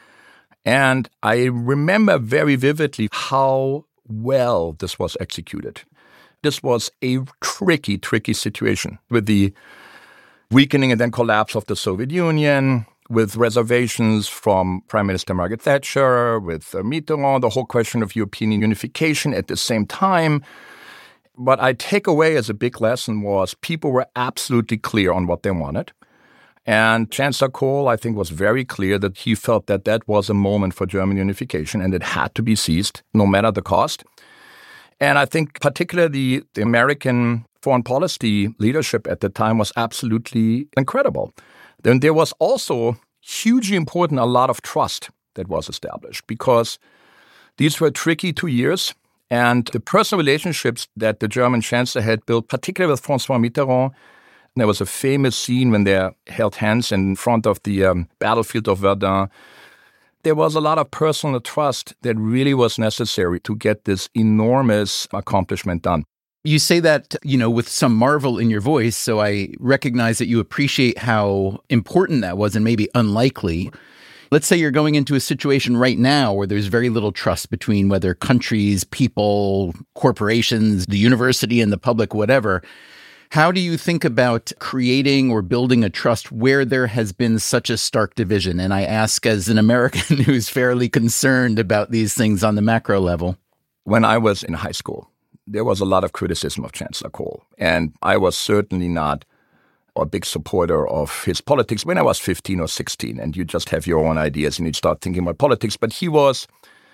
And I remember very vividly how well this was executed. This was a tricky, tricky situation with the weakening and then collapse of the Soviet Union, with reservations from Prime Minister Margaret Thatcher, with uh, Mitterrand, the whole question of European unification at the same time. What I take away as a big lesson was people were absolutely clear on what they wanted. And Chancellor Kohl, I think, was very clear that he felt that that was a moment for German unification and it had to be seized, no matter the cost. And I think particularly the American foreign policy leadership at the time was absolutely incredible. Then there was also hugely important a lot of trust that was established, because these were tricky two years. And the personal relationships that the German chancellor had built, particularly with François Mitterrand, there was a famous scene when they held hands in front of the um, battlefield of Verdun. There was a lot of personal trust that really was necessary to get this enormous accomplishment done. You say that, you know, with some marvel in your voice, so I recognize that you appreciate how important that was and maybe unlikely. Let's say you're going into a situation right now where there's very little trust between whether countries, people, corporations, the university and the public, whatever. How do you think about creating or building a trust where there has been such a stark division? And I ask as an American who's fairly concerned about these things on the macro level. When I was in high school, there was a lot of criticism of Chancellor Kohl. And I was certainly not a big supporter of his politics when I was fifteen or sixteen. And you just have your own ideas and you start thinking about politics. But he was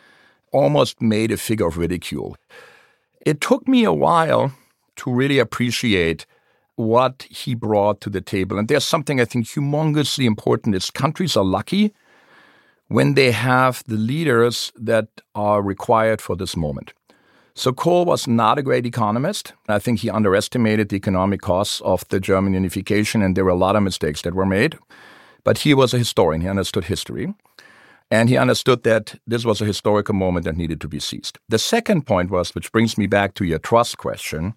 almost made a figure of ridicule. It took me a while to really appreciate what he brought to the table. And there's something I think humongously important is countries are lucky when they have the leaders that are required for this moment. So Kohl was not a great economist. I think he underestimated the economic costs of the German unification, and there were a lot of mistakes that were made. But he was a historian. He understood history. And he understood that this was a historical moment that needed to be seized. The second point was, which brings me back to your trust question,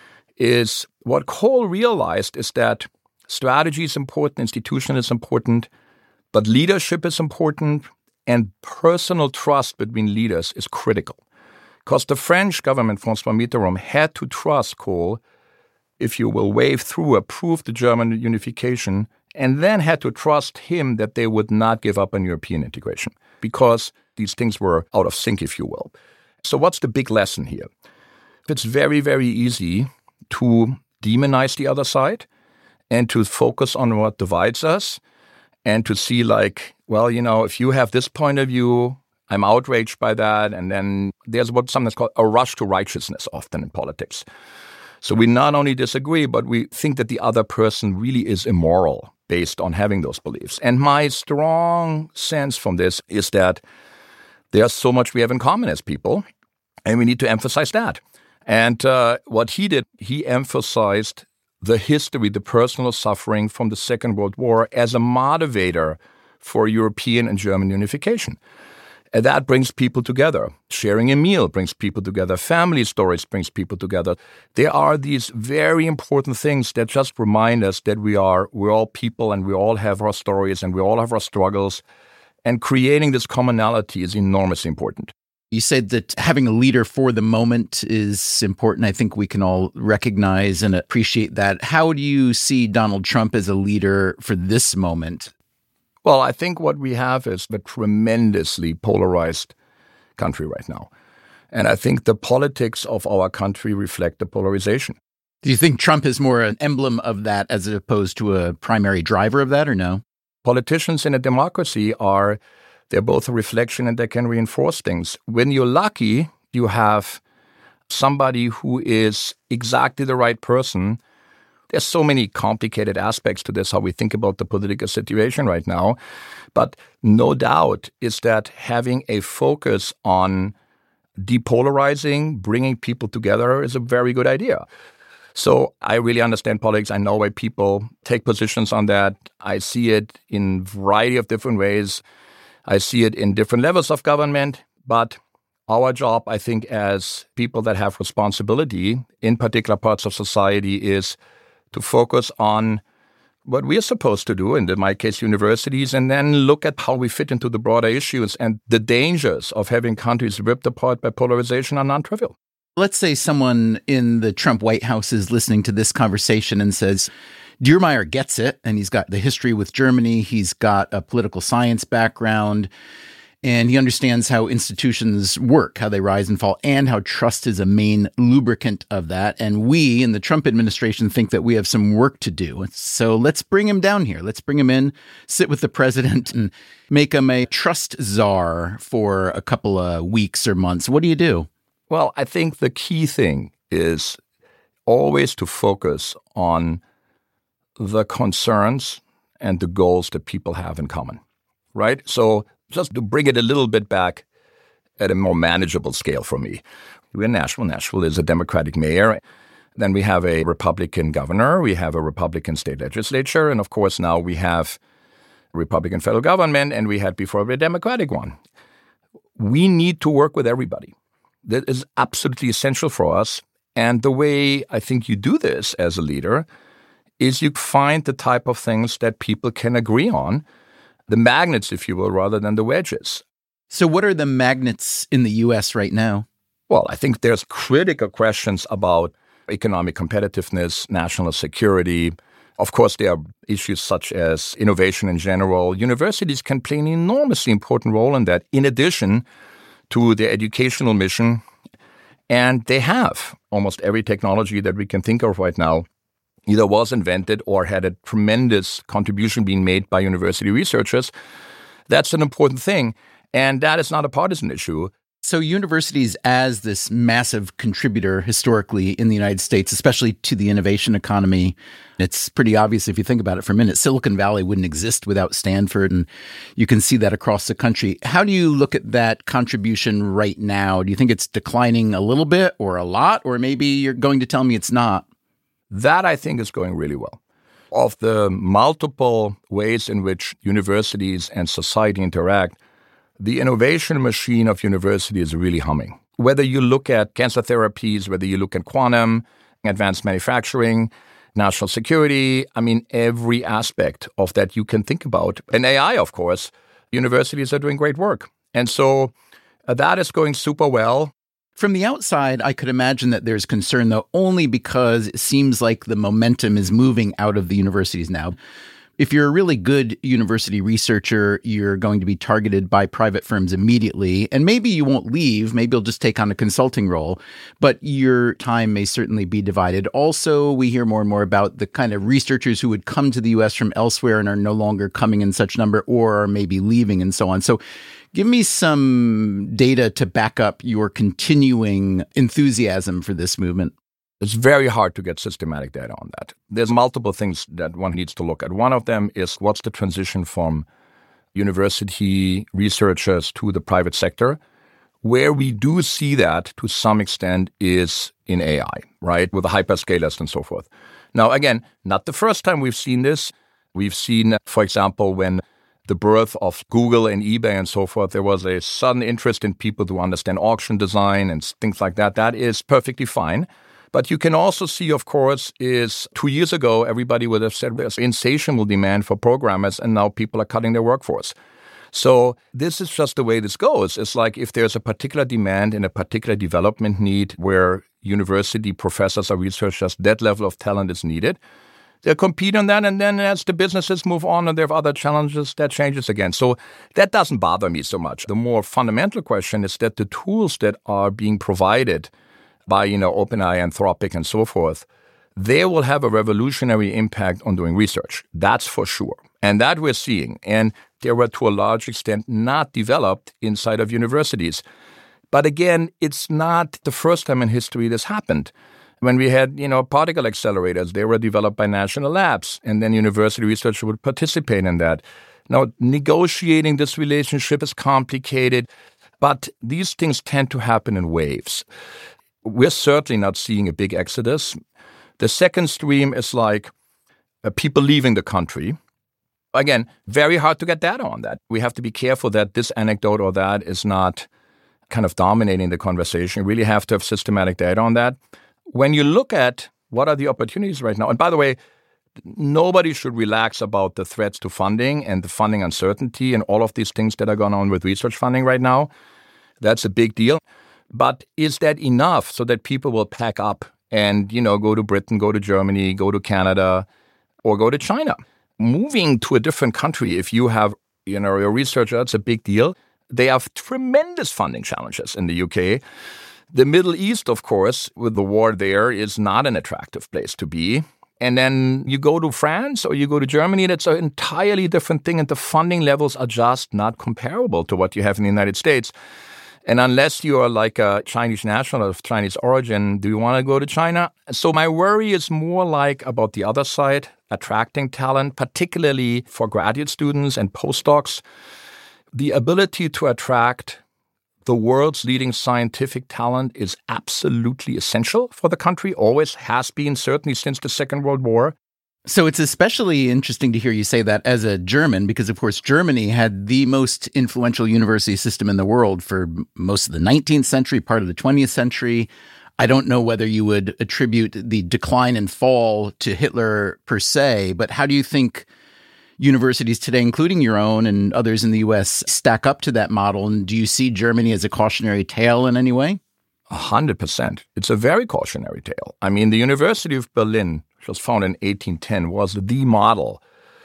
is what Kohl realized is that strategy is important, institution is important, but leadership is important, and personal trust between leaders is critical. Because the French government, François Mitterrand, had to trust Kohl, if you will, wave through, approve the German unification, and then had to trust him that they would not give up on European integration, because these things were out of sync, if you will. So what's the big lesson here? It's very, very easy to demonize the other side and to focus on what divides us and to see like, well, you know, if you have this point of view, I'm outraged by that. And then there's what something that's called a rush to righteousness often in politics. So we not only disagree, but we think that the other person really is immoral based on having those beliefs. And my strong sense from this is that there's so much we have in common as people, and we need to emphasize that. And uh, what he did, he emphasized the history, the personal suffering from the Second World War as a motivator for European and German unification. And that brings people together. Sharing a meal brings people together. Family stories brings people together. There are these very important things that just remind us that we are, we're all people and we all have our stories and we all have our struggles. And creating this commonality is enormously important. You said that having a leader for the moment is important. I think we can all recognize and appreciate that. How do you see Donald Trump as a leader for this moment? Well, I think what we have is a tremendously polarized country right now. And I think the politics of our country reflect the polarization. Do you think Trump is more an emblem of that as opposed to a primary driver of that, or no? Politicians in a democracy are, they're both a reflection and they can reinforce things. When you're lucky, you have somebody who is exactly the right person. There's so many complicated aspects to this, how we think about the political situation right now. But no doubt is that having a focus on depolarizing, bringing people together is a very good idea. So I really understand politics. I know why people take positions on that. I see it in a variety of different ways. I see it in different levels of government. But our job, I think, as people that have responsibility in particular parts of society is to focus on what we are supposed to do, in my case, universities, and then look at how we fit into the broader issues. And the dangers of having countries ripped apart by polarization are non-trivial. Let's say someone in the Trump White House is listening to this conversation and says, Diermeier gets it, and he's got the history with Germany, he's got a political science background, and he understands how institutions work, how they rise and fall, and how trust is a main lubricant of that. And we in the Trump administration think that we have some work to do. So let's bring him down here. Let's bring him in, sit with the president, and make him a trust czar for a couple of weeks or months. What do you do? Well, I think the key thing is always to focus on the concerns and the goals that people have in common, right? So just to bring it a little bit back at a more manageable scale for me. We're Nashville. Nashville is a Democratic mayor. Then we have a Republican governor. We have a Republican state legislature. And of course, now we have a Republican federal government, and we had before a Democratic one. We need to work with everybody. That is absolutely essential for us. And the way I think you do this as a leader is you find the type of things that people can agree on, the magnets, if you will, rather than the wedges. So what are the magnets in the U S right now? Well, I think there's critical questions about economic competitiveness, national security. Of course, there are issues such as innovation in general. Universities can play an enormously important role in that, in addition to their educational mission. And they have almost every technology that we can think of right now either was invented or had a tremendous contribution being made by university researchers. That's an important thing. And that is not a partisan issue. So universities as this massive contributor historically in the United States, especially to the innovation economy, it's pretty obvious if you think about it for a minute. Silicon Valley wouldn't exist without Stanford, and you can see that across the country. How do you look at that contribution right now? Do you think it's declining a little bit or a lot, or maybe you're going to tell me it's not? That, I think, is going really well. Of the multiple ways in which universities and society interact, the innovation machine of university is really humming. Whether you look at cancer therapies, whether you look at quantum, advanced manufacturing, national security, I mean, every aspect of that you can think about. And A I, of course, universities are doing great work. And so uh, that is going super well. From the outside, I could imagine that there's concern, though, only because it seems like the momentum is moving out of the universities now. If you're a really good university researcher, you're going to be targeted by private firms immediately. And maybe you won't leave. Maybe you'll just take on a consulting role. But your time may certainly be divided. Also, we hear more and more about the kind of researchers who would come to the U S from elsewhere and are no longer coming in such number or are maybe leaving and so on. So give me some data to back up your continuing enthusiasm for this movement. It's very hard to get systematic data on that. There's multiple things that one needs to look at. One of them is what's the transition from university researchers to the private sector. Where we do see that to some extent is in A I, right, with the hyperscalers and so forth. Now, again, not the first time we've seen this. We've seen, for example, when the birth of Google and eBay and so forth, there was a sudden interest in people to understand auction design and things like that. That is perfectly fine. But you can also see, of course, is two years ago, everybody would have said there's insatiable demand for programmers, and now people are cutting their workforce. So this is just the way this goes. It's like if there's a particular demand and a particular development need where university professors or researchers, that level of talent is needed, they'll compete on that. And then as the businesses move on and there are other challenges, that changes again. So that doesn't bother me so much. The more fundamental question is that the tools that are being provided by, you know, OpenAI, Anthropic, and so forth, they will have a revolutionary impact on doing research. That's for sure. And that we're seeing. And they were, to a large extent, not developed inside of universities. But again, it's not the first time in history this happened. When we had, you know, particle accelerators, they were developed by national labs, and then university researchers would participate in that. Now, negotiating this relationship is complicated, but these things tend to happen in waves. We're certainly not seeing a big exodus. The second stream is like uh, people leaving the country. Again, very hard to get data on that. We have to be careful that this anecdote or that is not kind of dominating the conversation. You really have to have systematic data on that. When you look at what are the opportunities right now, and by the way, nobody should relax about the threats to funding and the funding uncertainty and all of these things that are going on with research funding right now. That's a big deal. But is that enough so that people will pack up and, you know, go to Britain, go to Germany, go to Canada, or go to China? Moving to a different country, if you have, you know, a researcher, that's a big deal. They have tremendous funding challenges in the U K. The Middle East, of course, with the war there, is not an attractive place to be. And then you go to France or you go to Germany, that's an entirely different thing. And the funding levels are just not comparable to what you have in the United States. And unless you are like a Chinese national of Chinese origin, do you want to go to China? So my worry is more like about the other side, attracting talent, particularly for graduate students and postdocs. The ability to attract the world's leading scientific talent is absolutely essential for the country, always has been, certainly since the Second World War. So it's especially interesting to hear you say that as a German, because, of course, Germany had the most influential university system in the world for most of the nineteenth century, part of the twentieth century. I don't know whether you would attribute the decline and fall to Hitler per se, but how do you think universities today, including your own and others in the U S, stack up to that model? And do you see Germany as a cautionary tale in any way? A hundred percent. It's a very cautionary tale. I mean, the University of Berlin, which was founded in eighteen ten, was the model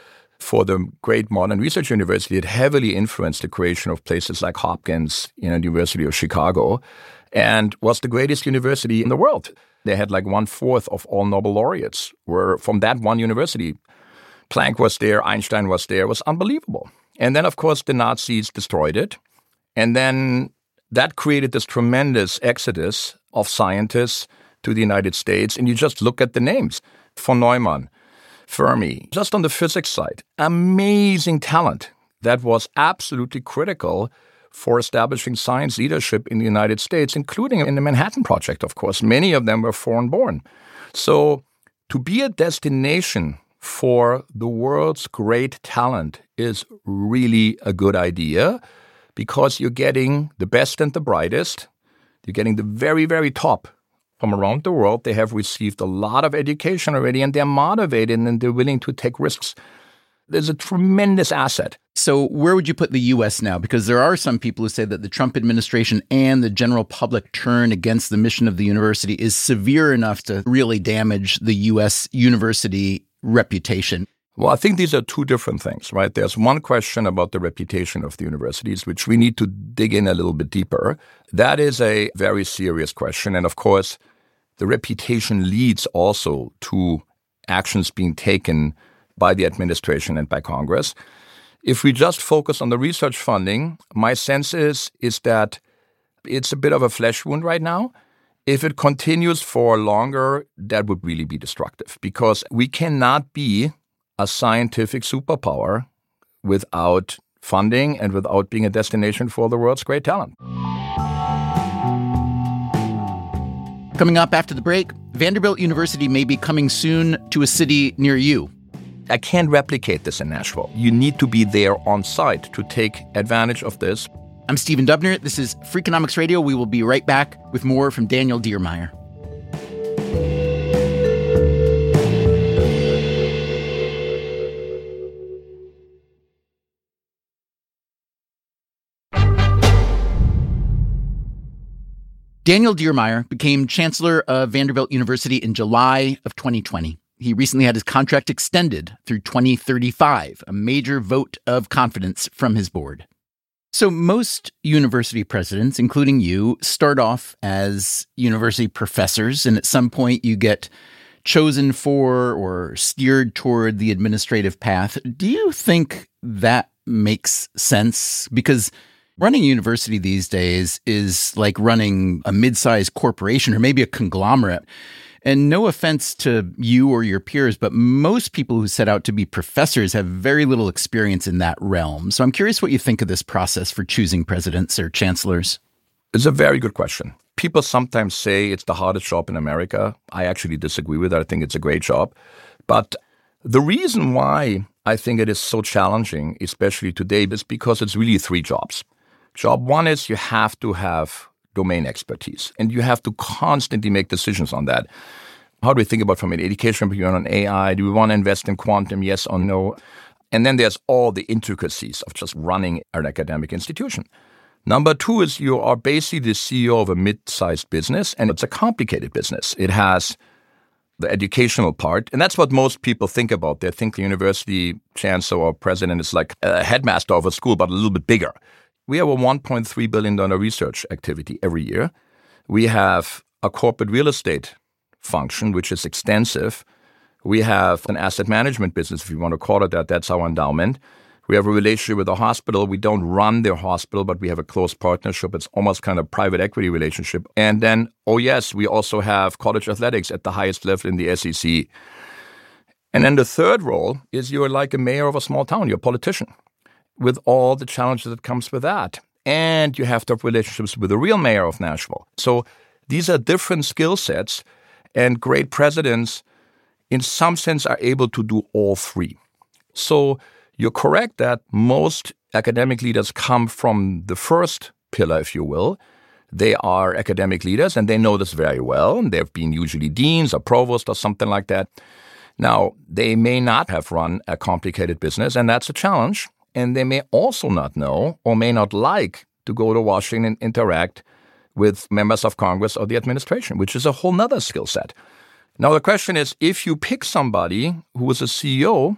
for the great modern research university. It heavily influenced the creation of places like Hopkins, you know, the University of Chicago, and was the greatest university in the world. They had like one-fourth of all Nobel laureates were from that one university. Planck was there, Einstein was there. It was unbelievable. And then, of course, the Nazis destroyed it. And then that created this tremendous exodus of scientists to the United States. And you just look at the names. Von Neumann, Fermi, just on the physics side, amazing talent that was absolutely critical for establishing science leadership in the United States, including in the Manhattan Project, of course. Many of them were foreign-born. So to be a destination for the world's great talent is really a good idea because you're getting the best and the brightest. You're getting the very, very top from around the world. They have received a lot of education already, and they're motivated and they're willing to take risks. There's a tremendous asset. So where would you put the U S now? Because there are some people who say that the Trump administration and the general public turn against the mission of the university is severe enough to really damage the U S university reputation. Well, I think these are two different things, right? There's one question about the reputation of the universities, which we need to dig in a little bit deeper. That is a very serious question. And of course, the reputation leads also to actions being taken by the administration and by Congress. If we just focus on the research funding, my sense is, is that it's a bit of a flesh wound right now. If it continues for longer, that would really be destructive because we cannot be a scientific superpower without funding and without being a destination for the world's great talent. Coming up after the break, Vanderbilt University may be coming soon to a city near you. I can't replicate this in Nashville. You need to be there on site to take advantage of this. I'm Stephen Dubner. This is Freakonomics Radio. We will be right back with more from Daniel Diermeier. Daniel Diermeier became chancellor of Vanderbilt University in July of twenty twenty. He recently had his contract extended through twenty thirty-five, a major vote of confidence from his board. So most university presidents, including you, start off as university professors, and at some point you get chosen for or steered toward the administrative path. Do you think that makes sense? Because running a university these days is like running a mid-sized corporation or maybe a conglomerate. And no offense to you or your peers, but most people who set out to be professors have very little experience in that realm. So I'm curious what you think of this process for choosing presidents or chancellors. It's a very good question. People sometimes say it's the hardest job in America. I actually disagree with that. I think it's a great job. But the reason why I think it is so challenging, especially today, is because it's really three jobs. Job one is you have to have domain expertise, and you have to constantly make decisions on that. How do we think about from an education point of view on A I? Do we want to invest in quantum, yes or no? And then there's all the intricacies of just running an academic institution. Number two is you are basically the C E O of a mid-sized business, and it's a complicated business. It has the educational part, and that's what most people think about. They think the university chancellor or president is like a headmaster of a school, but a little bit bigger. We have a one point three billion dollars research activity every year. We have a corporate real estate function, which is extensive. We have an asset management business, if you want to call it that. That's our endowment. We have a relationship with the hospital. We don't run their hospital, but we have a close partnership. It's almost kind of private equity relationship. And then, oh yes, we also have college athletics at the highest level in the S E C. And then the third role is you're like a mayor of a small town. You're a politician, with all the challenges that comes with that. And you have to have relationships with the real mayor of Nashville. So these are different skill sets, and great presidents, in some sense, are able to do all three. So you're correct that most academic leaders come from the first pillar, if you will. They are academic leaders, and they know this very well. And they've been usually deans or provost or something like that. Now, they may not have run a complicated business, and that's a challenge. And they may also not know or may not like to go to Washington and interact with members of Congress or the administration, which is a whole nother skill set. Now, the question is, if you pick somebody who is a C E O,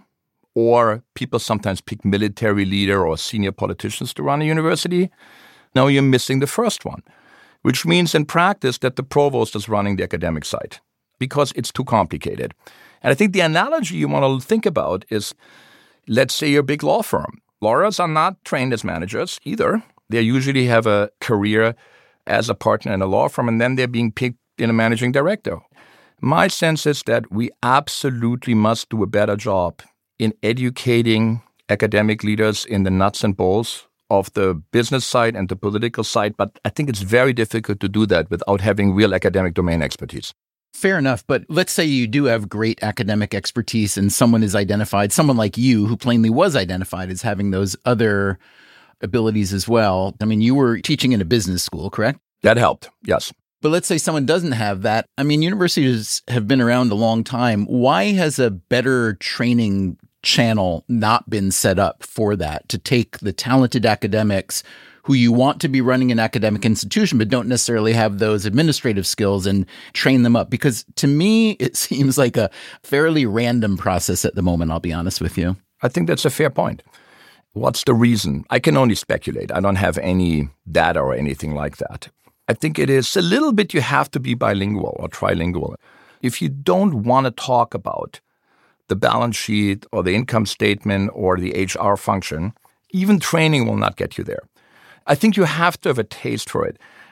or people sometimes pick military leader or senior politicians to run a university, now you're missing the first one, which means in practice that the provost is running the academic side because it's too complicated. And I think the analogy you want to think about is, let's say you're a big law firm. Lawyers are not trained as managers either. They usually have a career as a partner in a law firm, and then they're being picked in a managing director. My sense is that we absolutely must do a better job in educating academic leaders in the nuts and bolts of the business side and the political side, but I think it's very difficult to do that without having real academic domain expertise. Fair enough, but let's say you do have great academic expertise and someone is identified, someone like you who plainly was identified as having those other abilities as well. I mean, you were teaching in a business school, correct? That helped, yes. But let's say someone doesn't have that. I mean, universities have been around a long time. Why has a better training channel not been set up for that, to take the talented academics who you want to be running an academic institution, but don't necessarily have those administrative skills, and train them up? Because to me, it seems like a fairly random process at the moment, I'll be honest with you. I think that's a fair point. What's the reason? I can only speculate. I don't have any data or anything like that. I think it is a little bit you have to be bilingual or trilingual. If you don't want to talk about the balance sheet or the income statement or the H R function, even training will not get you there. I think you have to have a taste for it.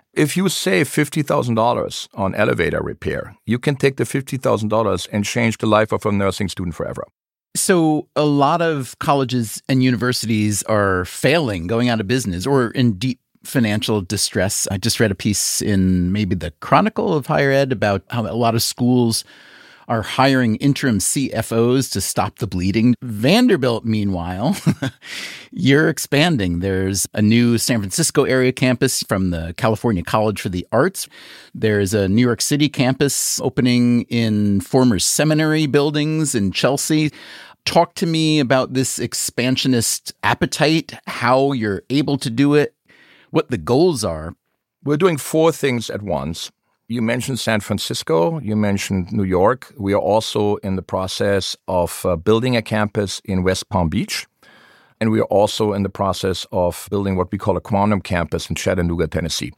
If you save fifty thousand dollars on elevator repair, you can take the fifty thousand dollars and change the life of a nursing student forever. So a lot of colleges and universities are failing, going out of business, or in deep financial distress. I just read a piece in maybe the Chronicle of Higher Ed about how a lot of schools are hiring interim C F Os to stop the bleeding. Vanderbilt, meanwhile, you're expanding. There's a new San Francisco area campus from the California College for the Arts. There's a New York City campus opening in former seminary buildings in Chelsea. Talk to me about this expansionist appetite, how you're able to do it, what the goals are. We're doing four things at once. You mentioned San Francisco. You mentioned New York. We are also in the process of uh, building a campus in West Palm Beach. And we are also in the process of building what we call a quantum campus in Chattanooga, Tennessee.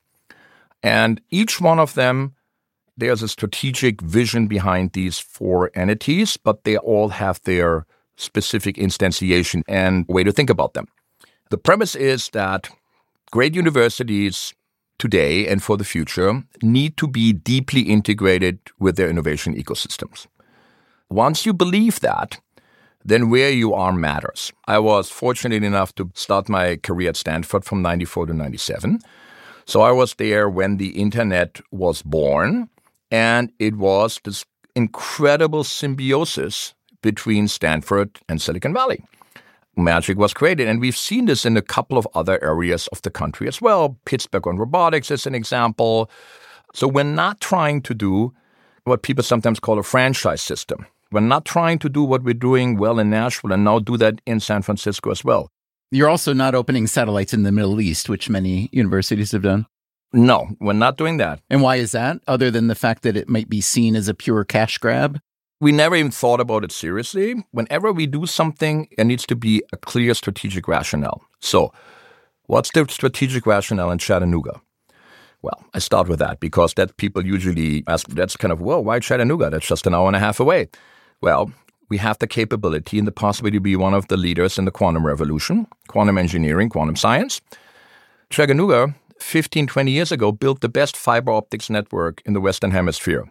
And each one of them, there's a strategic vision behind these four entities, but they all have their specific instantiation and way to think about them. The premise is that great universities today and for the future need to be deeply integrated with their innovation ecosystems. Once you believe that, then where you are matters. I was fortunate enough to start my career at Stanford from ninety-four to ninety-seven. So I was there when the internet was born, and it was this incredible symbiosis between Stanford and Silicon Valley. Magic was created, and we've seen this in a couple of other areas of the country as well. Pittsburgh on robotics is an example. So we're not trying to do what people sometimes call a franchise system. We're not trying to do what we're doing well in Nashville and now do that in San Francisco as well. You're also not opening satellites in the Middle East, which many universities have done. No, we're not doing that. And why is that, other than the fact that it might be seen as a pure cash grab? We never even thought about it seriously. Whenever we do something, it needs to be a clear strategic rationale. So what's the strategic rationale in Chattanooga? Well, I start with that because that people usually ask, that's kind of, well, why Chattanooga? That's just an hour and a half away. Well, we have the capability and the possibility to be one of the leaders in the quantum revolution, quantum engineering, quantum science. Chattanooga, fifteen, twenty years ago, built the best fiber optics network in the Western Hemisphere.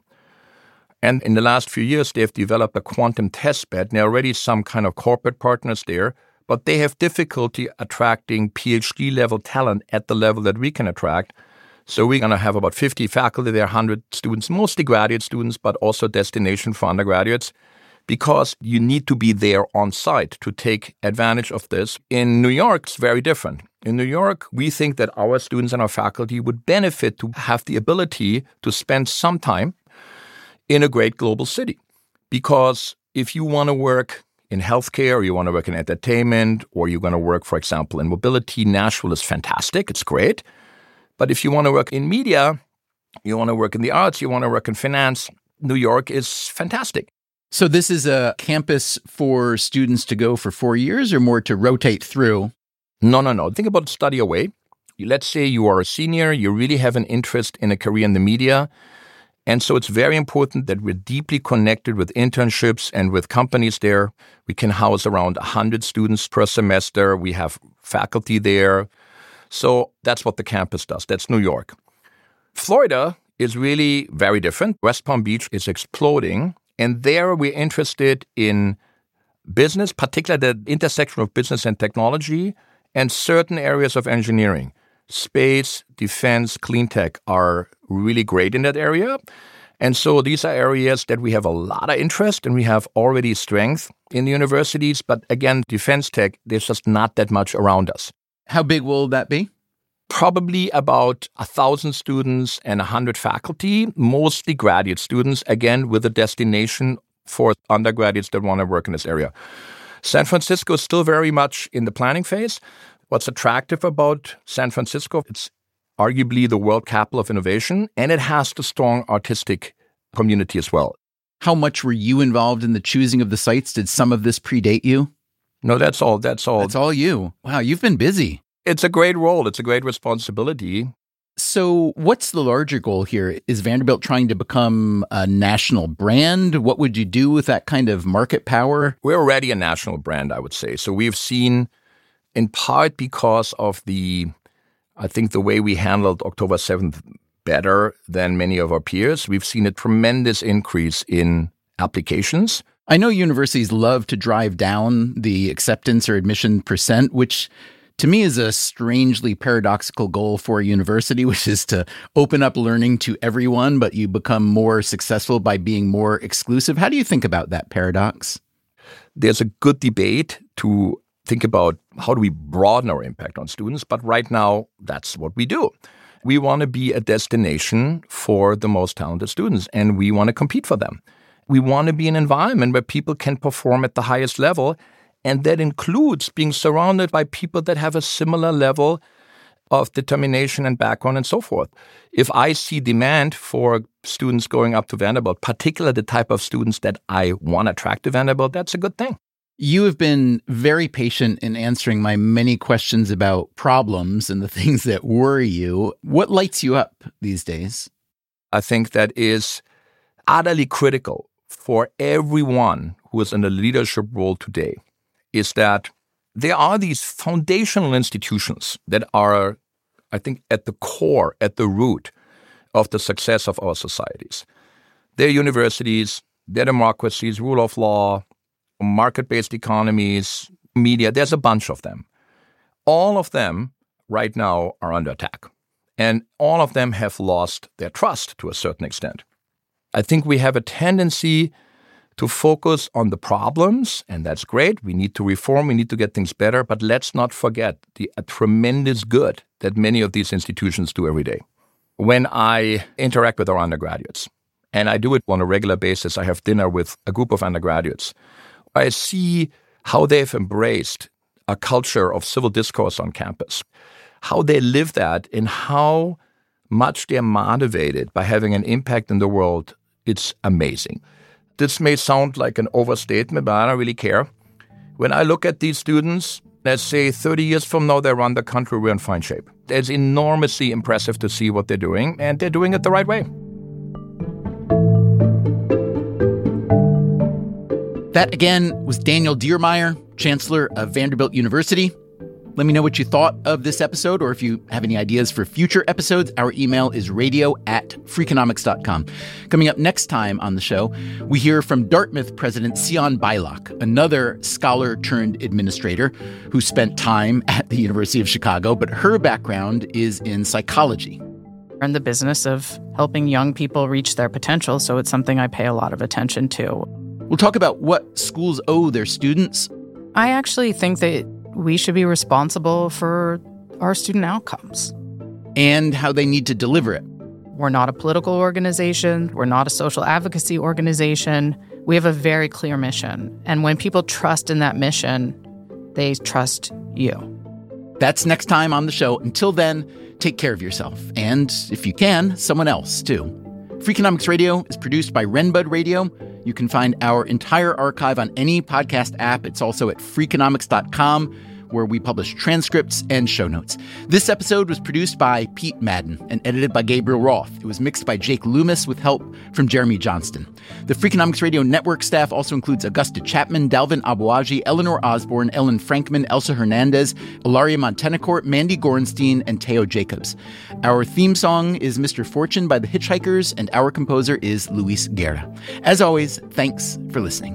And in the last few years, they've developed a quantum test bed. There are already some kind of corporate partners there, but they have difficulty attracting PhD level talent at the level that we can attract. So we're going to have about fifty faculty there, one hundred students, mostly graduate students, but also destination for undergraduates, because you need to be there on site to take advantage of this. In New York, it's very different. In New York, we think that our students and our faculty would benefit to have the ability to spend some time in a great global city. Because if you want to work in healthcare, or you want to work in entertainment, or you're going to work, for example, in mobility, Nashville is fantastic. It's great. But if you want to work in media, you want to work in the arts, you want to work in finance, New York is fantastic. So this is a campus for students to go for four years or more to rotate through? No, no, no. Think about study away. Let's say you are a senior, you really have an interest in a career in the media. And so it's very important that we're deeply connected with internships and with companies there. We can house around one hundred students per semester. We have faculty there. So that's what the campus does. That's New York. Florida is really very different. West Palm Beach is exploding. And there we're interested in business, particularly the intersection of business and technology, and certain areas of engineering. Space, defense, clean tech are really great in that area. And so these are areas that we have a lot of interest and we have already strength in the universities. But again, defense tech, there's just not that much around us. How big will that be? Probably about one thousand students and one hundred faculty, mostly graduate students, again, with a destination for undergraduates that want to work in this area. San Francisco is still very much in the planning phase. What's attractive about San Francisco, it's arguably the world capital of innovation, and it has the strong artistic community as well. How much were you involved in the choosing of the sites? Did some of this predate you? No, that's all. That's all. That's all you. Wow, you've been busy. It's a great role. It's a great responsibility. So what's the larger goal here? Is Vanderbilt trying to become a national brand? What would you do with that kind of market power? We're already a national brand, I would say. So we've seen, in part because of the I think the way we handled October seventh better than many of our peers. We've seen a tremendous increase in applications. I know universities love to drive down the acceptance or admission percent, which to me is a strangely paradoxical goal for a university, which is to open up learning to everyone, but you become more successful by being more exclusive. How do you think about that paradox? There's a good debate to think about how do we broaden our impact on students, but right now, that's what we do. We want to be a destination for the most talented students, and we want to compete for them. We want to be an environment where people can perform at the highest level, and that includes being surrounded by people that have a similar level of determination and background and so forth. If I see demand for students going up to Vanderbilt, particularly the type of students that I want to attract to Vanderbilt, that's a good thing. You have been very patient in answering my many questions about problems and the things that worry you. What lights you up these days? I think that is utterly critical for everyone who is in a leadership role today is that there are these foundational institutions that are, I think, at the core, at the root of the success of our societies. They're universities, they're democracies, rule of law, market-based economies, media, there's a bunch of them. All of them right now are under attack. And all of them have lost their trust to a certain extent. I think we have a tendency to focus on the problems, and that's great. We need to reform, we need to get things better, but let's not forget the a tremendous good that many of these institutions do every day. When I interact with our undergraduates, and I do it on a regular basis, I have dinner with a group of undergraduates, I see how they've embraced a culture of civil discourse on campus, how they live that, and how much they're motivated by having an impact in the world. It's amazing. This may sound like an overstatement, but I don't really care. When I look at these students, let's say thirty years from now, they run the country, we're in fine shape. It's enormously impressive to see what they're doing, and they're doing it the right way. That, again, was Daniel Diermeier, Chancellor of Vanderbilt University. Let me know what you thought of this episode, or if you have any ideas for future episodes. Our email is radio at freakonomics dot com. Coming up next time on the show, we hear from Dartmouth President Sion Beilock, another scholar-turned-administrator who spent time at the University of Chicago, but her background is in psychology. We're in the business of helping young people reach their potential, so it's something I pay a lot of attention to. We'll talk about what schools owe their students. I actually think that we should be responsible for our student outcomes. And how they need to deliver it. We're not a political organization. We're not a social advocacy organization. We have a very clear mission. And when people trust in that mission, they trust you. That's next time on the show. Until then, take care of yourself. And if you can, someone else, too. Freakonomics Radio is produced by Renbud Radio. You can find our entire archive on any podcast app. It's also at freakonomics dot com, where we publish transcripts and show notes. This episode was produced by Pete Madden and edited by Gabriel Roth. It was mixed by Jake Loomis with help from Jeremy Johnston. The Freakonomics Radio Network staff also includes Augusta Chapman, Dalvin Abuaji, Eleanor Osborne, Ellen Frankman, Elsa Hernandez, Ilaria Montenacourt, Mandy Gorenstein, and Teo Jacobs. Our theme song is Mister Fortune by the Hitchhikers, and our composer is Luis Guerra. As always, thanks for listening.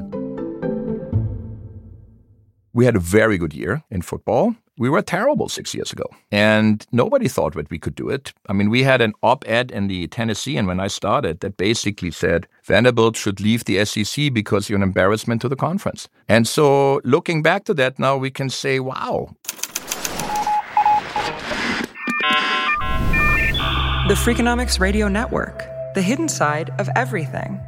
We had a very good year in football. We were terrible six years ago, and nobody thought that we could do it. I mean, we had an op-ed in the Tennessean when I started that basically said Vanderbilt should leave the S E C because you're an embarrassment to the conference. And so looking back to that now, we can say, wow. The Freakonomics Radio Network, the hidden side of everything.